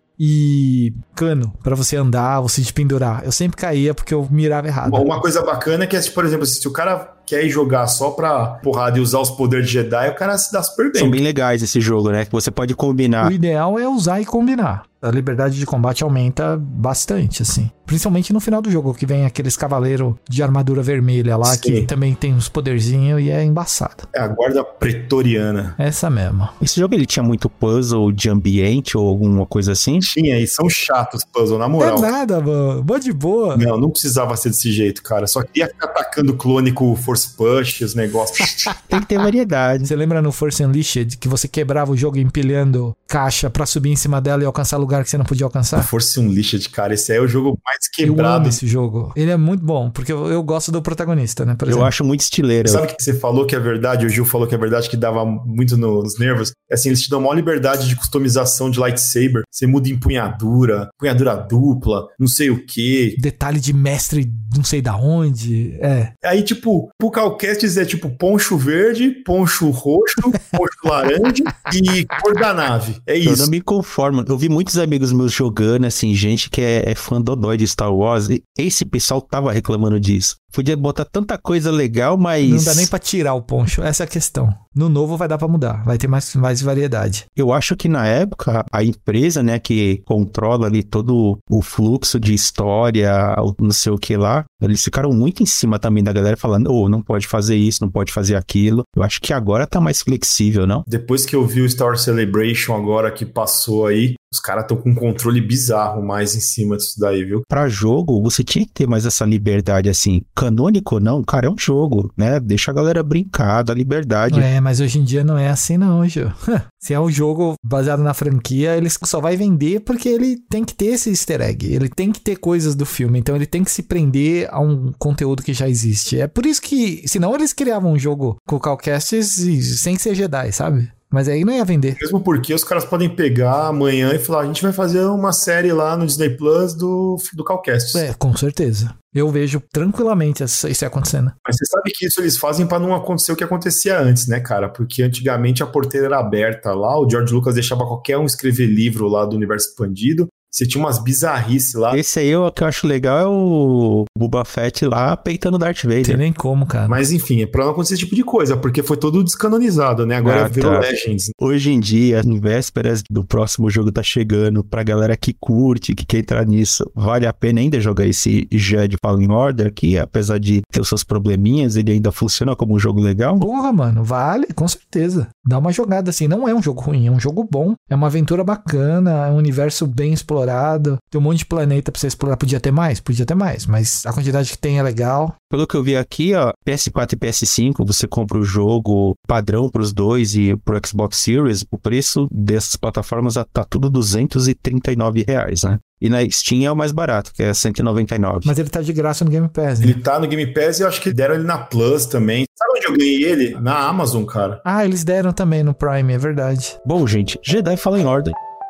E cano, pra você andar, você te pendurar. Eu sempre caía porque eu mirava errado. Bom, uma coisa bacana é que, por exemplo, se o cara quer ir jogar só pra porrada e usar os poderes de Jedi, o cara se dá super bem. São bem legais esse jogo, né? Que você pode combinar. O ideal é usar e combinar. A liberdade de combate aumenta bastante, assim. Principalmente no final do jogo, que vem aqueles cavaleiros de armadura vermelha lá, Sim. que também tem uns poderzinhos e é embaçado. É a guarda pretoriana. Essa mesmo. Esse jogo, ele tinha muito puzzle de ambiente ou alguma coisa assim? Tinha, e são chatos puzzle, na Não moral. é nada, mano. Boa de boa. Não, não precisava ser desse jeito, cara. Só queria ficar atacando clone com Force Push, os negócios. Tem que ter variedade. Você lembra no Force Unleashed que você quebrava o jogo empilhando caixa pra subir em cima dela e alcançar lugar que você não podia alcançar? Force Unleashed, cara, esse aí é o jogo mais Eu amo quebrado. esse jogo. Ele é muito bom, porque eu, eu gosto do protagonista, né? Por Eu exemplo. acho muito estileiro. Sabe o que você falou que é verdade? O Gil falou que é verdade, que dava muito no- nos nervos. É assim, eles te dão maior liberdade de customização de lightsaber. Você muda empunhadura, empunhadura dupla, não sei o quê. Detalhe de mestre não sei da onde. É. Aí, tipo, pro Calcastes é tipo poncho verde, poncho roxo, poncho laranja e cor da nave. É Eu isso. não me conformo. Eu vi muitos amigos meus jogando, assim, gente que é, é fã dodói de Star Wars. E esse pessoal tava reclamando disso. Podia botar tanta coisa legal, mas... Não dá nem pra tirar o poncho. Essa é a questão. No novo vai dar pra mudar. Vai ter mais, mais variedade. Eu acho que na época, a empresa, né, que controla ali todo o fluxo de história, o não sei o que lá, eles ficaram muito em cima também da galera falando, oh, não pode fazer isso, não pode fazer aquilo. Eu acho que agora tá mais flexível, não? Depois que eu vi o Star Wars Celebration agora que passou aí, os caras estão com um controle bizarro mais em cima disso daí, viu? Pra jogo, você tinha que ter mais essa liberdade, assim, canônico ou não, cara, é um jogo, né? Deixa a galera brincar, dá liberdade. É, mas hoje em dia não é assim não, Gil. Se é um jogo baseado na franquia, ele só vai vender porque ele tem que ter esse easter egg. Ele tem que ter coisas do filme. Então ele tem que se prender a um conteúdo que já existe. É por isso que, senão eles criavam um jogo com Calcastes e- sem ser Jedi, sabe? Mas aí não ia vender. Mesmo porque os caras podem pegar amanhã e falar, a gente vai fazer uma série lá no Disney Plus do, do Calcastes. É, com certeza. Eu vejo tranquilamente isso isso acontecendo. Mas você sabe que isso eles fazem pra não acontecer o que acontecia antes, né, cara? Porque antigamente a porteira era aberta lá, o George Lucas deixava qualquer um escrever livro lá do universo expandido. Você tinha umas bizarrices lá. Esse aí, o que eu acho legal é o Boba Fett lá peitando Darth Não tem Vader. nem como, cara. Mas enfim, é pra não acontecer esse tipo de coisa, porque foi todo descanonizado, né? Agora Ah, virou tá. Legends. Hoje em dia, em vésperas do próximo jogo tá chegando, pra galera que curte, que quer entrar nisso, vale a pena ainda jogar esse Jedi Fallen Order, que apesar de ter os seus probleminhas, ele ainda funciona como um jogo legal? Porra, mano, vale, com certeza. Dá uma jogada assim. Não é um jogo ruim, é um jogo bom. É uma aventura bacana, é um universo bem explorado. Tem um monte de planeta pra você explorar. Podia ter mais? Podia ter mais. Mas a quantidade que tem é legal. Pelo que eu vi aqui, ó, P S quatro e P S cinco, você compra o jogo padrão pros dois e pro Xbox Series, o preço dessas plataformas tá tudo duzentos e trinta e nove reais, né? E na Steam é o mais barato, que é cento e noventa e nove. Mas ele tá de graça no Game Pass, né? Ele tá no Game Pass e eu acho que deram ele na Plus também. Sabe onde eu ganhei ele? Na Amazon, cara. Ah, eles deram também no Prime, é verdade. Bom, gente, Jedi Fallen Order.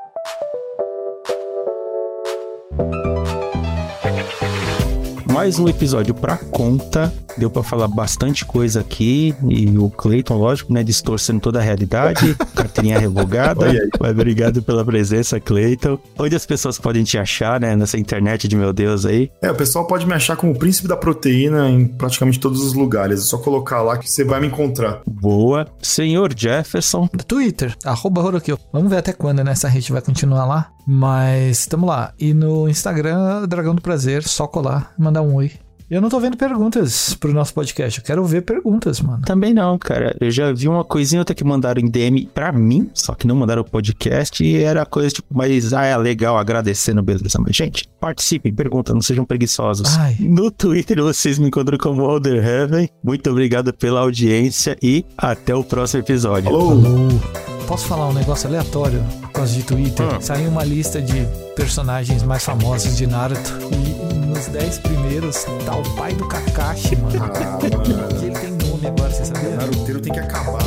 Mais um episódio pra conta. Deu pra falar bastante coisa aqui. E o Clayton, lógico, né? Distorcendo toda a realidade. Carteirinha revogada. Olha aí. Mas obrigado pela presença, Clayton. Onde as pessoas podem te achar, né? Nessa internet de meu Deus aí. É, o pessoal pode me achar como o príncipe da proteína em praticamente todos os lugares. É só colocar lá que você vai me encontrar. Boa. Senhor Jefferson. No Twitter, arroba Horokyo. Vamos ver até quando, né? Essa rede vai continuar lá. Mas tamo lá. E no Instagram, Dragão do Prazer, só colar, mandar um oi. Eu não tô vendo perguntas pro nosso podcast. Eu quero ver perguntas, mano. Também não, cara. Eu já vi uma coisinha outra que mandaram em D M pra mim, só que não mandaram o podcast e era coisa tipo, mas ah, é legal, agradecendo, beleza. Mas, gente, participem, perguntem, não sejam preguiçosos. Ai. No Twitter vocês me encontram como Older Heaven. Muito obrigado pela audiência e até o próximo episódio. Falou! Falou. Posso falar um negócio aleatório por causa de Twitter? Hum. Saiu uma lista de personagens mais famosos de Naruto e nos dez primeiros tá o pai do Kakashi, mano. Ah, mano. Que ele tem nome agora, você sabia? Naruteiro tem que acabar.